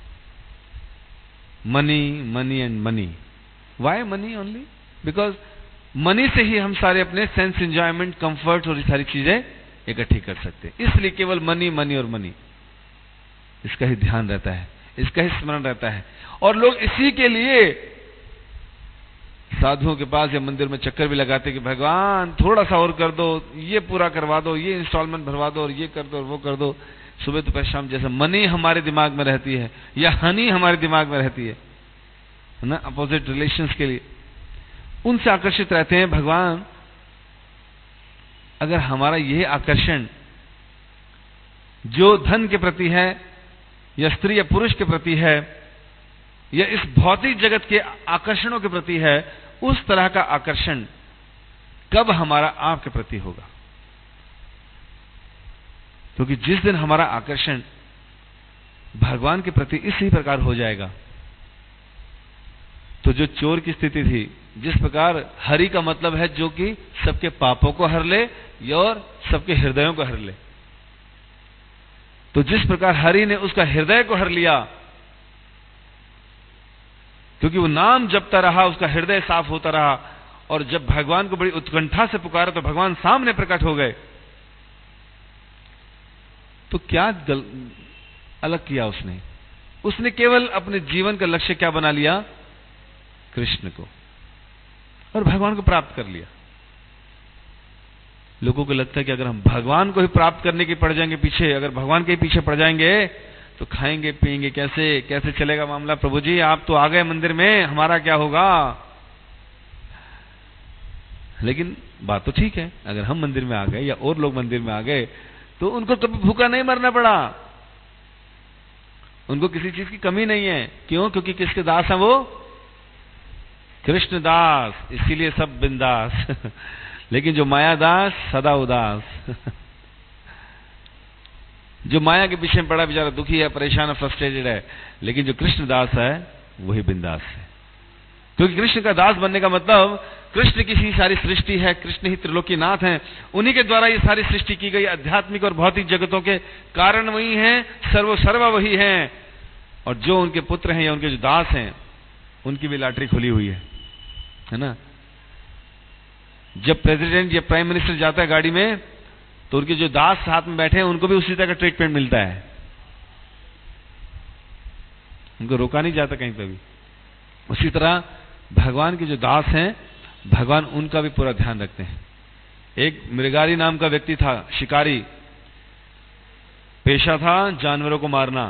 money money and money, why money only? Because money से ही हम सारे अपने सेंस एंजॉयमेंट, कंफर्ट और ये सारी चीजें इकट्ठी कर सकते हैं। इसलिए केवल मनी मनी और मनी, इसका ही ध्यान रहता है, इसका ही स्मरण रहता है, और लोग इसी के लिए साधुओं के पास या मंदिर में चक्कर भी लगाते कि भगवान थोड़ा सा और कर दो, ये पूरा करवा दो, ये इंस्टॉलमेंट भरवा दो, और ये कर दो और वो कर दो। सुबह दोपहर शाम जैसे मनी हमारे दिमाग में रहती है या हनी हमारे दिमाग में रहती है ना, अपोजिट रिलेशंस के लिए, उनसे आकर्षित रहते हैं। भगवान अगर हमारा यह आकर्षण जो धन के प्रति है, या स्त्री या पुरुष के प्रति है, या इस भौतिक जगत के आकर्षणों के प्रति है, उस तरह का आकर्षण कब हमारा आपके प्रति होगा? क्योंकि जिस दिन हमारा आकर्षण भगवान के प्रति इसी प्रकार हो जाएगा, तो जो चोर की स्थिति थी, जिस प्रकार हरि का मतलब है जो कि सबके पापों को हर ले और सबके हृदयों को हर ले, तो जिस प्रकार हरि ने उसका हृदय को हर लिया, क्योंकि वो नाम जपता रहा, उसका हृदय साफ होता रहा, और जब भगवान को बड़ी उत्कंठा से पुकारा तो भगवान सामने प्रकट हो गए। तो क्या गल, अलग किया उसने? उसने केवल अपने जीवन का लक्ष्य क्या बना लिया? कृष्ण को, और भगवान को प्राप्त कर लिया। लोगों को लगता है कि अगर हम भगवान को ही प्राप्त करने के पड़ जाएंगे पीछे, अगर भगवान के पीछे पड़ जाएंगे तो खाएंगे पिएंगे कैसे, कैसे चलेगा मामला? प्रभु जी आप तो आ गए मंदिर में, हमारा क्या होगा? लेकिन बात तो ठीक है, अगर हम मंदिर में आ गए या और लोग मंदिर में आ गए तो उनको कभी भूखा नहीं मरना पड़ा, उनको किसी चीज की कमी नहीं है। क्यों? क्योंकि किसके दास हैं वो? कृष्ण दास, इसीलिए सब बिंदास। लेकिन जो माया दास सदा उदास। जो माया के पीछे पड़ा बेचारा दुखी है, परेशान है, फ्रस्ट्रेटेड है, लेकिन जो कृष्ण दास है वही बिंदास है। क्योंकि कृष्ण का दास बनने का मतलब कृष्ण की ही सारी सृष्टि है, कृष्ण ही त्रिलोकीनाथ हैं, उन्हीं के द्वारा ये सारी सृष्टि की गई आध्यात्मिक और भौतिक जगतों के कारण वही हैं, सर्व सर्वा वही हैं, और जो उनके पुत्र हैं या उनके जो दास हैं उनकी भी लॉटरी खुली हुई है, है ना। जब प्रेसिडेंट या प्राइम मिनिस्टर जाता है गाड़ी में तो उनके जो दास साथ में बैठे हैं उनको भी उसी तरह का ट्रीटमेंट मिलता है, उनको रोका नहीं जाता कहीं पे भी। उसी तरह भगवान के जो दास हैं भगवान उनका भी पूरा ध्यान रखते हैं। एक मृगारी नाम का व्यक्ति था, शिकारी, पेशा था जानवरों को मारना,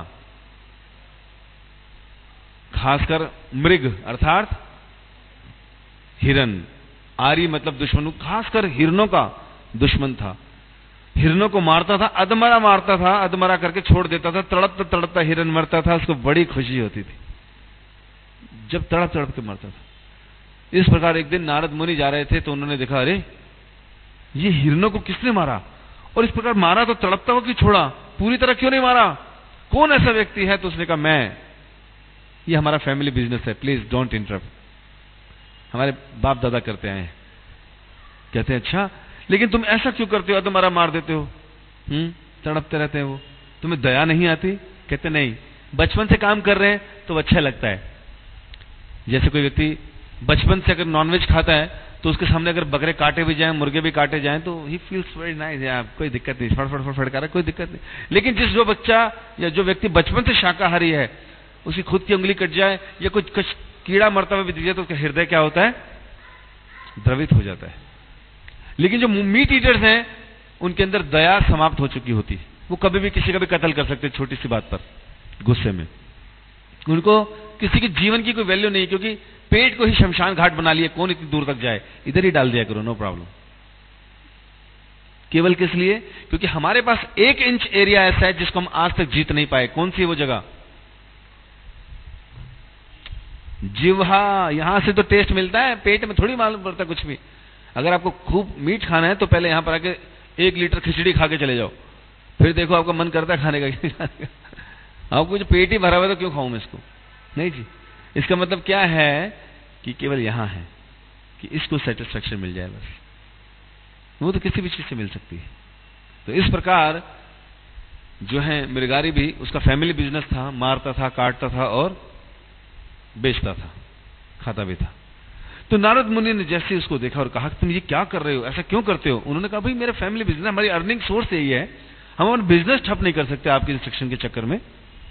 खासकर मृग अर्थात हिरन, आरी मतलब दुश्मन, खासकर हिरनों का दुश्मन था। हिरनों को मारता था, अधमरा मारता था, अधमरा करके छोड़ देता था, तड़पता तड़पता हिरन मरता था, उसको बड़ी खुशी होती थी जब तड़प तड़प के मरता था। इस प्रकार एक दिन नारद मुनि जा रहे थे तो उन्होंने देखा, अरे ये हिरनों को किसने मारा, और इस प्रकार मारा तो तड़पता हो क्यों छोड़ा, पूरी तरह क्यों नहीं मारा, कौन ऐसा व्यक्ति है। तो उसने कहा, मैं, ये हमारा फैमिली बिजनेस है, प्लीज डोंट इंटरप्ट, हमारे बाप दादा करते आए हैं। कहते हैं, अच्छा लेकिन तुम ऐसा क्यों करते हो, तुम्हारा मार देते हो, हम्म तड़पते रहते हैं वो, तुम्हें दया नहीं आती। कहते नहीं, बचपन से काम कर रहे हैं तो अच्छा लगता है। जैसे कोई व्यक्ति बचपन से अगर नॉनवेज खाता है तो उसके सामने अगर बकरे काटे भी जाएं, मुर्गे भी काटे जाएं तो ही फील्स वेरी नाइस, यार कोई दिक्कत नहीं, फटफट फटफट कर रहा है, कोई दिक्कत नहीं। लेकिन जिस जो बच्चा या जो व्यक्ति बचपन से शाकाहारी है, उसकी खुद की उंगली कट जाए या कुछ कुछ कीड़ा मरता हुआ भी दिख जाए तो उसका हृदय क्या होता है, द्रवित हो जाता है। लेकिन जो मीट ईटर्स हैं उनके अंदर दया समाप्त हो चुकी होती है, वो कभी भी किसी का भी कत्ल कर सकते छोटी सी बात पर, गुस्से में। उनको किसी के जीवन की कोई वैल्यू नहीं, क्योंकि पेट को ही शमशान घाट बना लिया, कौन इतनी दूर तक जाए, इधर ही डाल दिया करो, नो प्रॉब्लम। केवल किस लिए, क्योंकि हमारे पास एक इंच एरिया ऐसा है जिसको हम आज तक जीत नहीं पाए। कौन सी है वो जगह, जिह्वा। यहां से तो टेस्ट मिलता है, पेट में थोड़ी मालूम पड़ता कुछ भी। अगर आपको खूब मीठ खाना है तो पहले यहां पर आके एक लीटर खिचड़ी खा के चले जाओ, फिर देखो आपका मन करता है खाने का, खाने का। आपको जो पेट ही भरा हुआ है तो क्यों खाऊं मैं इसको, नहीं जी। इसका मतलब क्या है कि केवल यहां है कि इसको सेटिस्फेक्शन मिल जाए बस, वो तो किसी भी चीज से मिल सकती है। तो इस प्रकार जो है मृगारी भी, उसका फैमिली बिजनेस था, मारता था, काटता था और बेचता था, खाता भी था। तो नारद मुनि ने जैसे उसको देखा और कहा, तुम ये क्या कर रहे हो, ऐसा क्यों करते हो। उन्होंने कहा, भाई मेरा फैमिली बिजनेस, हमारी अर्निंग सोर्स यही है, हम अपना बिजनेस ठप नहीं कर सकते आपके इंस्ट्रक्शन के चक्कर में।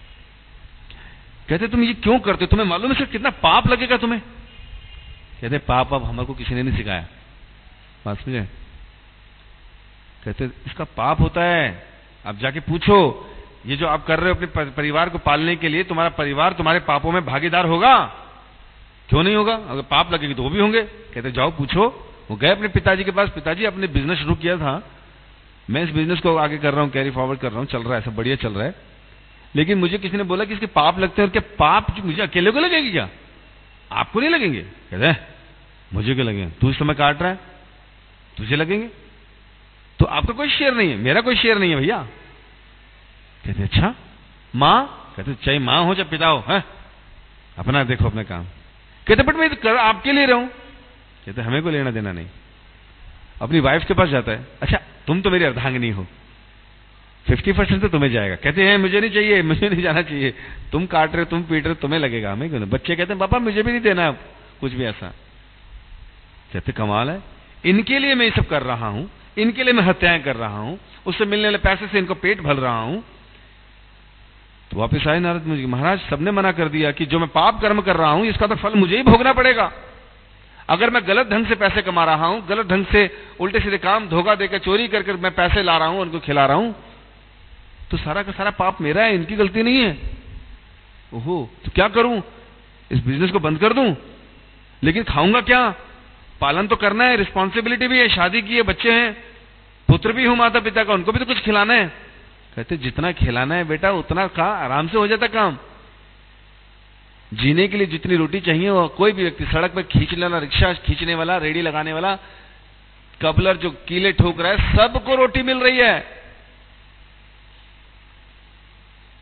कहते तुम ये क्यों करते हो, तुम्हें मालूम है सर कितना पाप लगेगा तुम्हें। कहते पाप अब हमारे को किसी ने नहीं सिखाया, बात समझे। कहते इसका पाप होता है, अब जाके पूछो, ये जो आप कर रहे हो अपने परिवार को पालने के लिए, तुम्हारा परिवार तुम्हारे पापों में भागीदार होगा, क्यों नहीं होगा, अगर पाप लगेगी तो वो भी होंगे। कहते जाओ पूछो। वो गए अपने पिताजी के पास, पिताजी अपने बिजनेस शुरू किया था, मैं इस बिजनेस को आगे कर रहा हूँ, कैरी फॉरवर्ड कर रहा हूँ, चल रहा है, सब बढ़िया चल रहा है, लेकिन मुझे किसी ने बोला कि इसके पाप लगते हैं। और क्या पाप मुझे अकेले को लगेगी क्या, आपको नहीं लगेंगे। कहते हैं मुझे क्यों लगेंगे, तू इस समय काट रहा है, तुझे लगेंगे, तो आपका कोई शेयर नहीं है, मेरा कोई शेयर नहीं है भैया। कहते अच्छा माँ, कहते चाहे माँ हो चाहे पिता हो, है अपना देखो अपना काम। कहते बट मैं कर आपके लिए रहूं। कहते हमें को लेना देना नहीं। अपनी वाइफ के पास जाता है, अच्छा तुम तो मेरी अर्धांगिनी हो, फिफ्टी परसेंट तो तुम्हें जाएगा। कहते हैं मुझे नहीं चाहिए, मुझे नहीं जाना चाहिए, तुम काट रहे तुम पीट रहे तुम्हें लगेगा, हमें क्यों। बच्चे कहते हैं पापा मुझे भी नहीं देना कुछ भी ऐसा। कहते कमाल है, इनके लिए मैं ये सब कर रहा हूं, इनके लिए मैं हत्याएं कर रहा हूं, उससे मिलने वाले पैसे से इनको पेट भर रहा हूं। तो वापस आए नारद मुनि, महाराज सबने मना कर दिया कि जो मैं पाप कर्म कर रहा हूं इसका तो फल मुझे ही भोगना पड़ेगा। अगर मैं गलत ढंग से पैसे कमा रहा हूं, गलत ढंग से उल्टे सीधे काम धोखा देकर चोरी करके मैं पैसे ला रहा हूं, उनको खिला रहा हूं, तो सारा का सारा पाप मेरा है, इनकी गलती नहीं है। ओहो, तो क्या करूं, इस बिजनेस को बंद कर दूं, लेकिन खाऊंगा क्या, पालन तो करना है, रिस्पॉन्सिबिलिटी भी है, शादी की है, बच्चे हैं, पुत्र भी हूं माता पिता का, उनको भी तो कुछ खिलाना है। कहते जितना खिलाना है बेटा उतना खा, आराम से हो जाता काम। जीने के लिए जितनी रोटी चाहिए वो कोई भी व्यक्ति सड़क पर खींचने वाला, रिक्शा खींचने वाला, रेडी लगाने वाला, कबलर जो कीले ठोक रहा है, सबको रोटी मिल रही है।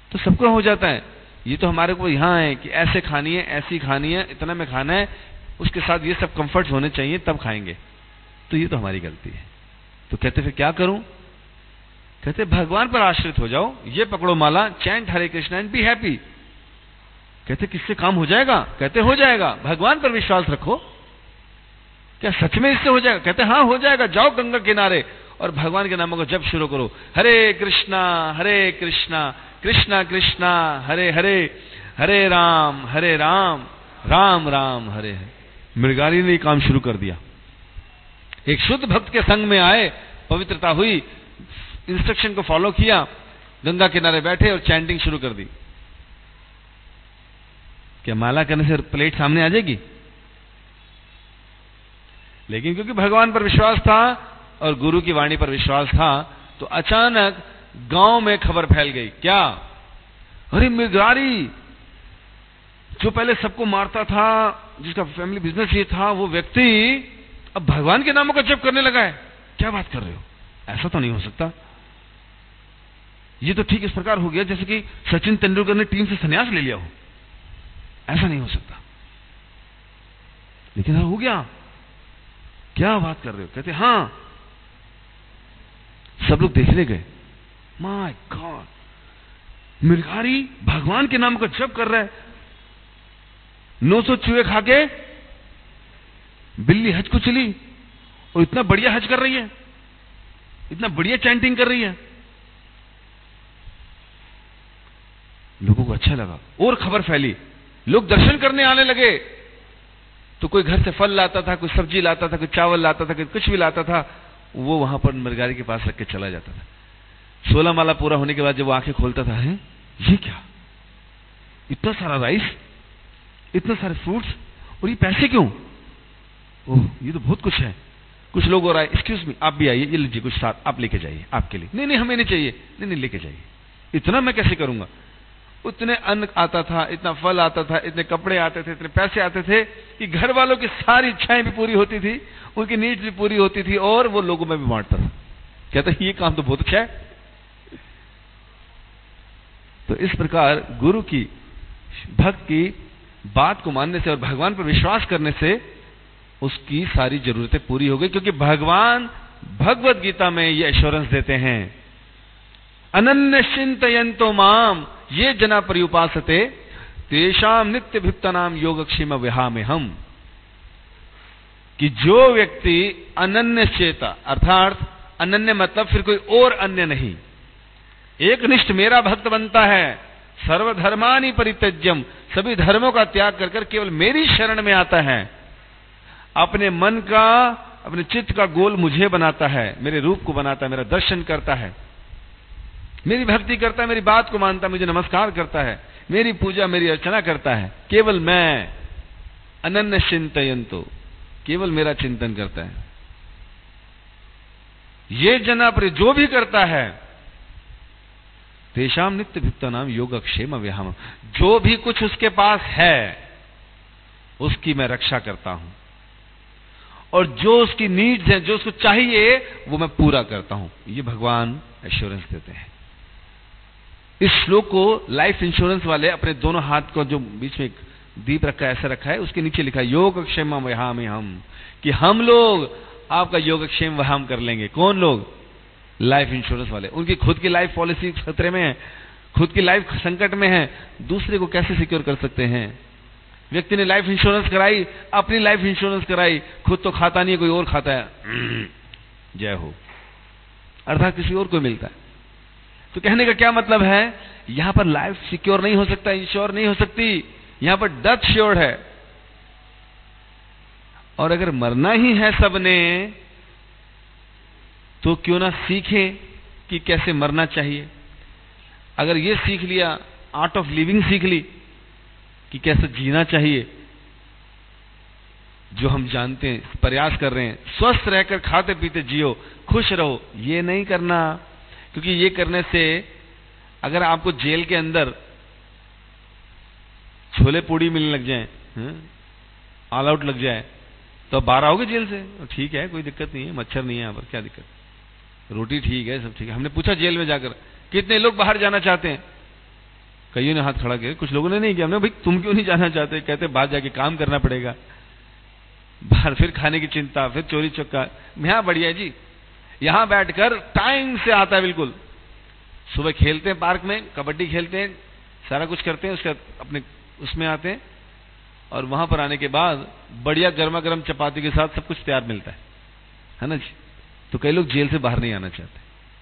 तो सबको हो जाता है। ये तो हमारे को यहाँ है कि ऐसे खानी है, ऐसी खानी है, इतना में खाना है, उसके साथ ये सब कंफर्ट्स होने चाहिए तब खाएंगे। तो ये तो हमारी गलती है। तो कहते फिर क्या करूं? कहते भगवान पर आश्रित हो जाओ, ये पकड़ो माला, chant Hare Krishna and be happy. कहते किससे काम हो जाएगा? कहते हो जाएगा, भगवान पर विश्वास रखो। क्या सच में इससे हो जाएगा? कहते हाँ हो जाएगा। जाओ गंगा किनारे और भगवान के नामों को जप शुरू करो, हरे कृष्णा हरे कृष्णा कृष्णा कृष्णा हरे हरे, हरे राम हरे राम राम राम हरे हरे। मृगारी ने काम शुरू कर दिया। एक शुद्ध भक्त के संग में आए, पवित्रता हुई, इंस्ट्रक्शन को फॉलो किया, गंगा किनारे बैठे और चैंटिंग शुरू कर दी। क्या माला करने से प्लेट सामने आ जाएगी? लेकिन क्योंकि भगवान पर विश्वास था और गुरु की वाणी पर विश्वास था, तो अचानक गांव में खबर फैल गई। क्या? अरे मृगारी जो पहले सबको मारता था, जिसका फैमिली बिजनेस ये था, वो व्यक्ति अब भगवान के नामों का जप करने लगा है। क्या बात कर रहे हो? ऐसा तो नहीं हो सकता। ये तो ठीक इस प्रकार हो गया जैसे कि सचिन तेंदुलकर ने टीम से संन्यास ले लिया हो। ऐसा नहीं हो सकता। लेकिन हो गया। क्या बात कर रहे हो? कहते हां। सब लोग देखने गए। माय गॉड, मृगारी भगवान के नाम का जप कर रहा है। नौ सौ चूहे खा के बिल्ली हज को चली और इतना बढ़िया हज कर रही है, इतना बढ़िया चैंटिंग कर रही है। लोगों को अच्छा लगा और खबर फैली। लोग दर्शन करने आने लगे। तो कोई घर से फल लाता था, कोई सब्जी लाता था, कोई चावल लाता था, कोई कुछ भी लाता था, वो वहां पर मृगारी के पास रख के चला जाता था। सोलह माला पूरा होने के बाद जब वो आंखें खोलता था, है ये क्या? इतना सारा राइस, इतने सारे फ्रूट्स, और ये पैसे क्यों? ओह ये तो बहुत कुछ है। कुछ लोग और आए, एक्सक्यूज मी आप भी आइए, ये लीजिए कुछ साथ आप लेके जाइए आपके लिए। नहीं नहीं हमें नहीं चाहिए। नहीं नहीं लेके जाइए। इतना मैं कैसे करूंगा? उतने अन्न आता था, इतना फल आता था, इतने कपड़े आते थे, इतने पैसे आते थे कि घर वालों की सारी इच्छाएं भी पूरी होती थी, उनकी नीड्स भी पूरी होती थी और वो लोगों में भी बांटता था। कहता ये काम तो बहुत अच्छा है। तो इस प्रकार गुरु की, भक्त की बात को मानने से और भगवान पर विश्वास करने से उसकी सारी जरूरतें पूरी हो गई। क्योंकि भगवान भगवत गीता में ये एश्योरेंस देते हैं, अनन्य चिंतयन्तो माम ये जना पर्युपासते तेषाम नित्य भिप्तनाम योगक्षेम विहामे हम। कि जो व्यक्ति अनन्य चेता, अर्थात अनन्य मतलब फिर कोई और अन्य नहीं, एक निष्ठ मेरा भक्त बनता है, सर्वधर्मानि परित्यज्यम सभी धर्मों का त्याग कर कर केवल मेरी शरण में आता है, अपने मन का, अपने चित्त का गोल मुझे बनाता है, मेरे रूप को बनाता है, मेरा दर्शन करता है, मेरी भक्ति करता है, मेरी बात को मानता है, मुझे नमस्कार करता है, मेरी पूजा मेरी अर्चना करता है, केवल मैं, अनन्य चिंतयन्तो केवल मेरा चिंतन करता है। ये जना पर जो भी करता है तेषाम नित्य भिप्तनाम योगक्षेम विहाम, जो भी कुछ उसके पास है उसकी मैं रक्षा करता हूं और जो उसकी नीड्स हैं, जो उसको चाहिए वो मैं पूरा करता हूं। ये भगवान एश्योरेंस देते हैं। इस श्लोक को लाइफ इंश्योरेंस वाले अपने दोनों हाथ को जो बीच में एक दीप रखा है, ऐसा रखा है, उसके नीचे लिखा है योगक्षेम वहाम हम, कि हम लोग आपका योगक्षेम वहाम कर लेंगे। कौन लोग? लाइफ इंश्योरेंस वाले। उनकी खुद की लाइफ पॉलिसी खतरे में है, खुद की लाइफ संकट में है, दूसरे को कैसे सिक्योर कर सकते हैं? व्यक्ति ने लाइफ इंश्योरेंस कराई, अपनी लाइफ इंश्योरेंस कराई, खुद तो खाता नहीं है, कोई और खाता है, जय हो, अर्थात किसी और को मिलता है। तो कहने का क्या मतलब है? यहां पर लाइफ सिक्योर नहीं हो सकता, इंश्योर नहीं हो सकती, यहां पर डेथ श्योर है। और अगर मरना ही है सबने, तो क्यों ना सीखे कि कैसे मरना चाहिए। अगर ये सीख लिया, आर्ट ऑफ लिविंग सीख ली कि कैसे जीना चाहिए, जो हम जानते हैं, प्रयास कर रहे हैं, स्वस्थ रहकर खाते पीते जियो, खुश रहो, ये नहीं करना। क्योंकि ये करने से अगर आपको जेल के अंदर छोले पूड़ी मिलने लग जाए, ऑल आउट लग जाए, तो बाहर आओगे जेल से, ठीक है कोई दिक्कत नहीं है, मच्छर नहीं है यहाँ पर, क्या दिक्कत, रोटी ठीक है, सब ठीक है। हमने पूछा जेल में जाकर कितने लोग बाहर जाना चाहते हैं, कईयों ने हाथ खड़ा किया, कुछ लोगों ने नहीं किया। हमने भाई तुम क्यों नहीं जाना चाहते? कहते बाहर जाके काम करना पड़ेगा, बाहर फिर खाने की चिंता, फिर चोरी चक्का। यहाँ बढ़िया जी, यहाँ बैठकर टाइम से आता है बिल्कुल। सुबह खेलते हैं पार्क में, कबड्डी खेलते हैं, सारा कुछ करते हैं, उसके अपने उसमें आते हैं और वहां पर आने के बाद बढ़िया गर्मा गर्म चपाती के साथ सब कुछ तैयार मिलता है, है ना जी। तो कई लोग जेल से बाहर नहीं आना चाहते,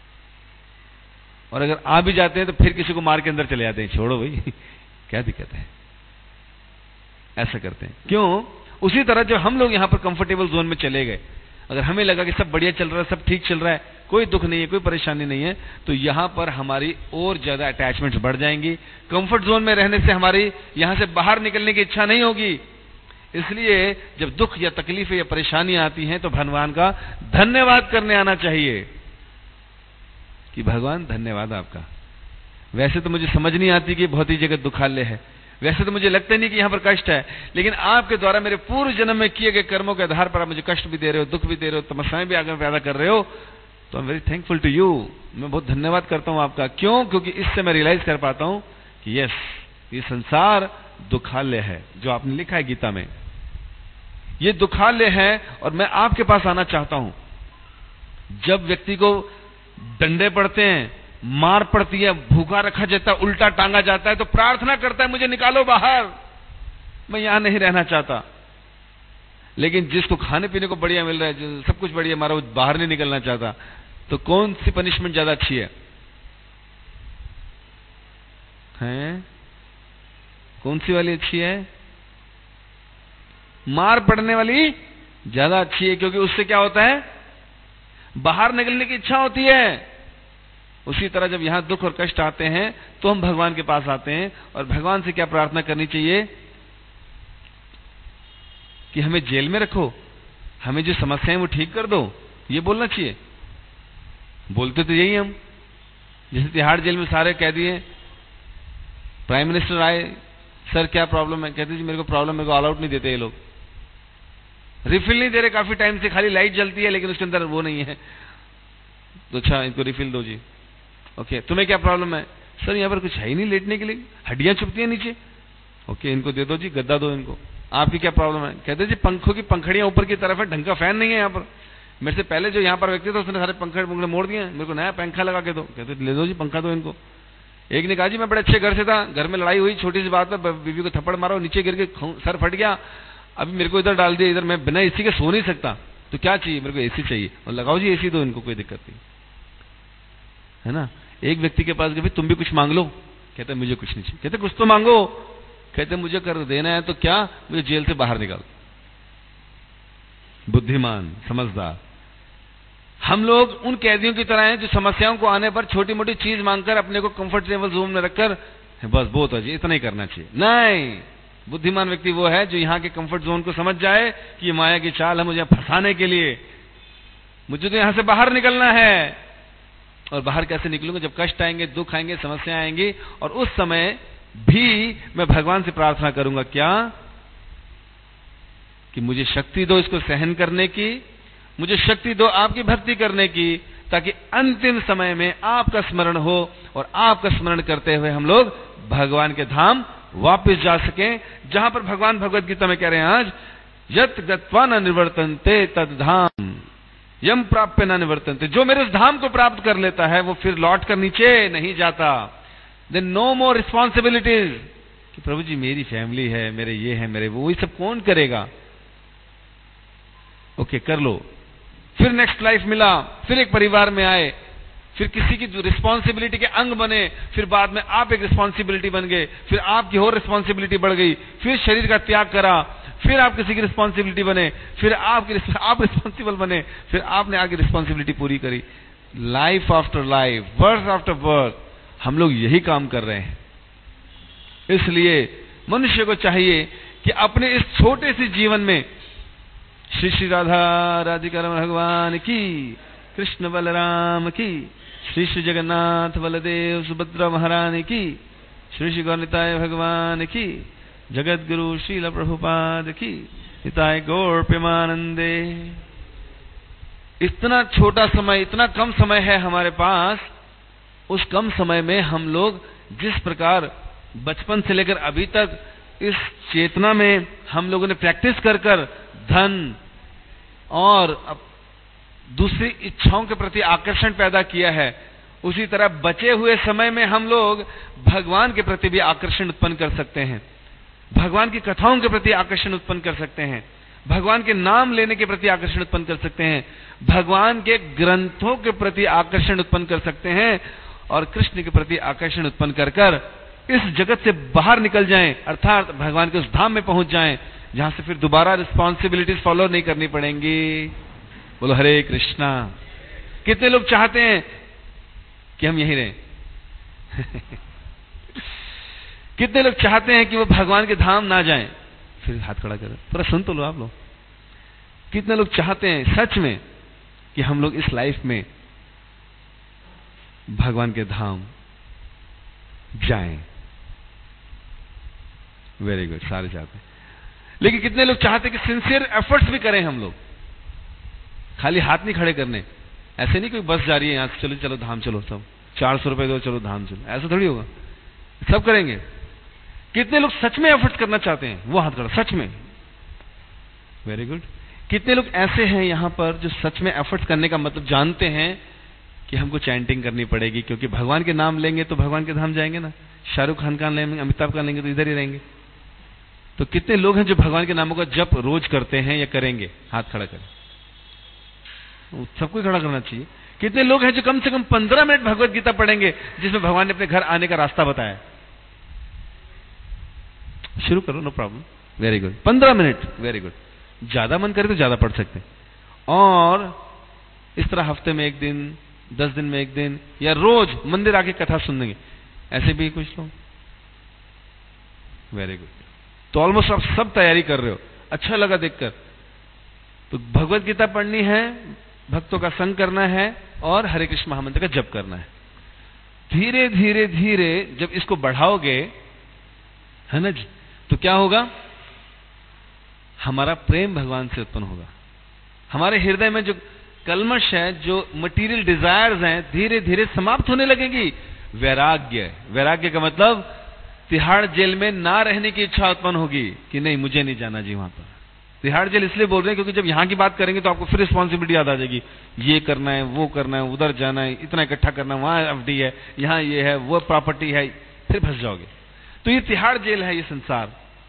और अगर आ भी जाते हैं तो फिर किसी को मार के अंदर चले जाते हैं, छोड़ो भाई क्या दिक्कत है, ऐसा करते हैं। क्यों? उसी तरह जो हम लोग यहां पर कंफर्टेबल जोन में चले गए, अगर हमें लगा कि सब बढ़िया चल रहा है, सब ठीक चल रहा है, कोई दुख नहीं है, कोई परेशानी नहीं है, तो यहां पर हमारी और ज्यादा अटैचमेंट्स बढ़ जाएंगी। कंफर्ट जोन में रहने से हमारी यहां से बाहर निकलने की इच्छा नहीं होगी। इसलिए जब दुख या तकलीफें या परेशानियां आती हैं तो भगवान का धन्यवाद करने आना चाहिए कि भगवान धन्यवाद आपका। वैसे तो मुझे समझ नहीं आती कि भौतिक जगत दुखालय है, वैसे तो मुझे लगता नहीं कि यहां पर कष्ट है, लेकिन आपके द्वारा मेरे पूर्व जन्म में किए गए कर्मों के आधार पर आप मुझे कष्ट भी दे रहे हो, दुख भी दे रहे हो, समस्याएं भी आगे पैदा कर रहे हो, तो I am very thankful to you. मैं बहुत धन्यवाद करता हूं आपका। क्यों? क्योंकि इससे मैं रियलाइज कर पाता हूं कि यस, ये संसार दुखालय है, जो आपने लिखा है गीता में, ये दुखालय है। और मैं आपके पास आना चाहता हूं। जब व्यक्ति को डंडे पड़ते हैं, मार पड़ती है, भूखा रखा जाता है, उल्टा टांगा जाता है, तो प्रार्थना करता है मुझे निकालो बाहर, मैं यहां नहीं रहना चाहता। लेकिन जिसको खाने पीने को बढ़िया मिल रहा है, जो सब कुछ बढ़िया, हमारा वो बाहर नहीं निकलना चाहता, तो कौन सी पनिशमेंट ज्यादा अच्छी है? हैं? कौन सी वाली अच्छी है? मार पड़ने वाली ज्यादा अच्छी है, क्योंकि उससे क्या होता है, बाहर निकलने की इच्छा होती है। उसी तरह जब यहां दुख और कष्ट आते हैं तो हम भगवान के पास आते हैं, और भगवान से क्या प्रार्थना करनी चाहिए कि हमें जेल में रखो, हमें जो समस्याएं वो ठीक कर दो, ये बोलना चाहिए। बोलते तो यही हम, जैसे तिहाड़ जेल में सारे कैदी हैं, प्राइम मिनिस्टर आए, सर क्या प्रॉब्लम है? कहते जी मेरे को प्रॉब्लम, मेरे को ऑल आउट नहीं देते ये लोग, रिफिल नहीं दे रहे काफी टाइम से, खाली लाइट जलती है लेकिन उसके अंदर वो नहीं है, तो अच्छा इनको रिफिल दो जी। ओके, तुम्हें क्या प्रॉब्लम है? सर यहाँ पर कुछ है ही नहीं लेटने के लिए, हड्डियां छुपती हैं नीचे। ओके, इनको दे दो जी, गद्दा दो इनको। आपकी क्या प्रॉब्लम है? कहते जी पंखों की पंखड़ियां ऊपर की तरफ है, ढंग का फैन नहीं है यहाँ पर। मेरे से पहले जो यहाँ पर व्यक्ति था उसने सारे पंखे पंखड़े मोड़ दिए, मेरे को नया पंखा लगा के दो। कहते ले दो जी पंखा दो इनको। एक ने कहा जी मैं बड़े अच्छे घर से था, घर में लड़ाई हुई छोटी सी बात पर, बीवी को थप्पड़ मारा, नीचे गिर के सर फट गया, अभी मेरे को इधर डाल दिया, इधर मैं बिना एसी के सो नहीं सकता, तो क्या चाहिए? मेरे को एसी चाहिए। और लगाओ जी एसी दो इनको, कोई दिक्कत नहीं है ना। एक व्यक्ति के पास गए, तुम भी कुछ मांग लो। कहते मुझे कुछ नहीं चाहिए। कहते कुछ तो मांगो। कहते मुझे कर देना है तो क्या, मुझे जेल से बाहर निकाल। बुद्धिमान, समझदार। हम लोग उन कैदियों की तरह हैं जो समस्याओं को आने पर छोटी मोटी चीज मांगकर अपने को कंफर्टेबल जोन में रखकर बस बहुत है जी, इतना ही करना चाहिए। नहीं, बुद्धिमान व्यक्ति वो है जो यहाँ के कंफर्ट जोन को समझ जाए कि ये माया की चाल है मुझे फंसाने के लिए, मुझे तो यहां से बाहर निकलना है। और बाहर कैसे निकलूंगा? जब कष्ट आएंगे, दुख आएंगे, समस्याएं आएंगी, और उस समय भी मैं भगवान से प्रार्थना करूंगा क्या कि मुझे शक्ति दो इसको सहन करने की, मुझे शक्ति दो आपकी भक्ति करने की, ताकि अंतिम समय में आपका स्मरण हो और आपका स्मरण करते हुए हम लोग भगवान के धाम वापस जा सकें, जहां पर भगवान भगवत गीता में कह रहे हैं आज, यत गत्वा न निवर्तन्ते तद धाम यम प्राप्य न निवर्तन्ते। जो मेरे उस धाम को प्राप्त कर लेता है वो फिर लौट कर नीचे नहीं जाता। देन नो मोर रिस्पॉन्सिबिलिटीज कि प्रभु जी मेरी फैमिली है, मेरे ये है, मेरे वो, ये सब कौन करेगा? ओके कर लो। फिर नेक्स्ट लाइफ मिला, फिर एक परिवार में आए, फिर किसी की रिस्पॉन्सिबिलिटी के अंग बने, फिर बाद में आप एक रिस्पॉन्सिबिलिटी बन गए, फिर आपकी और रिस्पॉन्सिबिलिटी बढ़ गई, फिर शरीर का त्याग करा, फिर आप किसी की रिस्पॉन्सिबिलिटी बने, फिर आपकी आप रिस्पॉन्सिबल बने, फिर आपने आगे रिस्पॉन्सिबिलिटी पूरी करी। लाइफ आफ्टर लाइफ, वर्ष आफ्टर वर्ष हम लोग यही काम कर रहे हैं। इसलिए मनुष्य को चाहिए कि अपने इस छोटे से जीवन में श्री श्री राधा राधिका भगवान की, कृष्ण बलराम की, श्री श्री जगन्नाथ बलदेव सुभद्रा महारानी की, श्री श्री गौरनिताय भगवान की, जगत गुरु श्रील प्रभुपाद की, हिताय गौर प्रेमानंदे। इतना छोटा समय, इतना कम समय है हमारे पास, उस कम समय में हम लोग जिस प्रकार बचपन से लेकर अभी तक इस चेतना में हम लोगों ने प्रैक्टिस कर कर धन और दूसरी इच्छाओं के प्रति आकर्षण पैदा किया है, उसी तरह बचे हुए समय में हम लोग भगवान के प्रति भी आकर्षण उत्पन्न कर सकते हैं, भगवान की कथाओं के प्रति आकर्षण उत्पन्न कर सकते हैं, भगवान के नाम लेने के प्रति आकर्षण उत्पन्न कर सकते हैं, भगवान के ग्रंथों के प्रति आकर्षण उत्पन्न कर सकते हैं और कृष्ण के प्रति आकर्षण उत्पन्न कर कर इस जगत से बाहर निकल जाएं, अर्थात भगवान के उस धाम में पहुंच जाएं जहां से फिर दोबारा रिस्पॉन्सिबिलिटीज फॉलो नहीं करनी पड़ेंगी। बोलो हरे कृष्णा। कितने लोग चाहते हैं कि हम यहीं रहें? कितने लोग चाहते हैं कि वो भगवान के धाम ना जाएं? फिर हाथ खड़ा करें, थोड़ा सुन तो लो आप लोग। कितने लोग चाहते हैं सच में कि हम लोग इस लाइफ में भगवान के धाम जाएं? वेरी गुड, सारे चाहते हैं। लेकिन कितने लोग चाहते हैं कि सिंसियर एफर्ट्स भी करें हम लोग, खाली हाथ नहीं खड़े करने। ऐसे नहीं कोई बस जा रही है यहां से, चलो चलो धाम चलो, सब चार सौ रुपए दो चलो धाम चलो, ऐसा थोड़ी होगा। सब करेंगे। कितने लोग सच में एफर्ट्स करना चाहते हैं? वो हाथ खड़ा, सच में। Very good. कितने लोग ऐसे हैं यहां पर जो सच में एफर्ट्स करने का मतलब जानते हैं कि हमको चैंटिंग करनी पड़ेगी, क्योंकि भगवान के नाम लेंगे तो भगवान के धाम जाएंगे ना। शाहरुख खान का लेंगे, अमिताभ का लेंगे तो इधर ही रहेंगे। तो कितने लोग हैं जो भगवान के नामों का जप रोज करते हैं या करेंगे? हाथ खड़ा करें। सबको खड़ा करना चाहिए। कितने लोग हैं जो कम से कम पंद्रह मिनट भगवत गीता पढ़ेंगे जिसमें भगवान ने अपने घर आने का रास्ता बताया? शुरू करो, नो प्रॉब्लम। वेरी गुड, पंद्रह मिनट, वेरी गुड। ज्यादा मन करे तो ज्यादा पढ़ सकते हैं। और इस तरह हफ्ते में एक दिन, दस दिन में एक दिन, या रोज मंदिर आके कथा सुनेंगे, ऐसे भी कुछ लोग। Very good. तो ऑलमोस्ट आप सब तैयारी कर रहे हो, अच्छा लगा देखकर। तो भगवत गीता पढ़नी है, भक्तों का संग करना है और हरे कृष्ण महामंत्र का जप करना है। धीरे धीरे धीरे जब इसको बढ़ाओगे, है ना जी, तो क्या होगा? हमारा प्रेम भगवान से उत्पन्न होगा। हमारे हृदय में जो कल्मश है, जो मटेरियल डिजायर्स हैं, धीरे धीरे समाप्त होने लगेगी। वैराग्य, वैराग्य का मतलब तिहाड़ जेल में ना रहने की इच्छा उत्पन्न होगी कि नहीं, मुझे नहीं जाना जी वहां पर। तिहाड़ जेल इसलिए बोल रहे हैं क्योंकि जब यहां की बात करेंगे तो आपको फिर रिस्पॉन्सिबिलिटी याद आ जाएगी। ये करना है, वो करना है, उधर जाना है, इतना इकट्ठा करना है, वहां एफडी है, यहां ये है, वो प्रॉपर्टी है, फिर फंस जाओगे। तो ये तिहाड़ जेल है, ये संसार।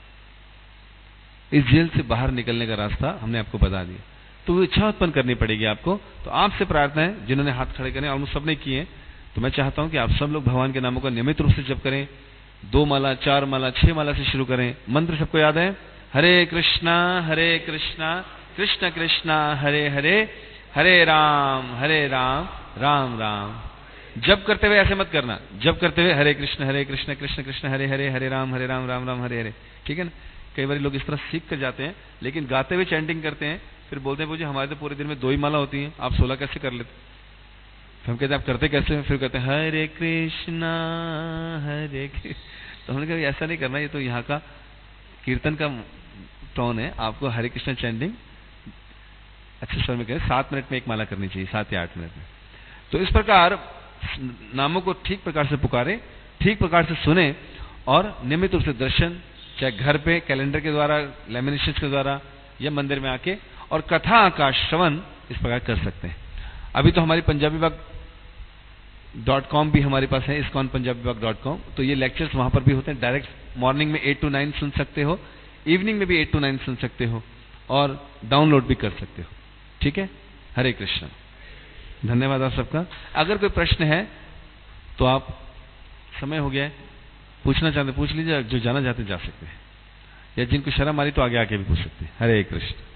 इस जेल से बाहर निकलने का रास्ता हमने आपको बता दिया। तो वो इच्छा उत्पन्न करनी पड़ेगी आपको। तो आपसे प्रार्थना है, जिन्होंने हाथ खड़े करें, ऑलमोस्ट सबने किए, तो मैं चाहता हूं कि आप सब लोग भगवान के नामों का नियमित रूप से जप करें। दो माला, चार माला, छह माला से शुरू करें। मंत्र सबको याद है? हरे कृष्णा हरे कृष्णा कृष्ण कृष्णा हरे हरे, हरे राम हरे राम राम राम। जप करते हुए ऐसे मत करना, जप करते हुए हरे कृष्ण हरे कृष्ण कृष्ण कृष्ण हरे हरे, हरे राम हरे राम राम राम हरे हरे। ठीक है ना? कई बार लोग इस तरह सीख कर जाते हैं, लेकिन गाते हुए चैंटिंग करते हैं, फिर बोलते हैं मुझे हमारे तो पूरे दिन में दो ही माला होती हैं, आप सोलह कैसे कर लेते? फिर हम कहते हैं आप करते कैसे हैं? फिर कहते हैं हरे कृष्णा हरे कृष्ण। तो हमने कहा ऐसा नहीं करना, ये तो यहाँ का कीर्तन का टोन है, आपको हरे कृष्ण चैंटिंग अच्छे स्वर में करें। सात मिनट में एक माला करनी चाहिए, सात या आठ मिनट में। तो इस प्रकार नामों को ठीक प्रकार से पुकारे, ठीक प्रकार से सुने और नियमित रूप से दर्शन, चाहे घर पे कैलेंडर के द्वारा, लैमिनेशन के द्वारा, या मंदिर में आके, और कथा का श्रवण इस प्रकार कर सकते हैं। अभी तो हमारी पंजाबी बाग डॉट कॉम भी हमारे पास है, ISKCON Punjabi Bagh dot com. तो ये लेक्चर्स वहां पर भी होते हैं। डायरेक्ट मॉर्निंग में एट टू नाइन सुन सकते हो, इवनिंग में भी एट टू नाइन सुन सकते हो, और डाउनलोड भी कर सकते हो। ठीक है? हरे कृष्ण। धन्यवाद आप सबका। अगर कोई प्रश्न है तो आप, समय हो गया है, पूछना चाहते पूछ लीजिए, जो जाना चाहते जा सकते हैं, या जिनको शर्म आ रही तो आगे आके भी पूछ सकते हैं। हरे कृष्ण।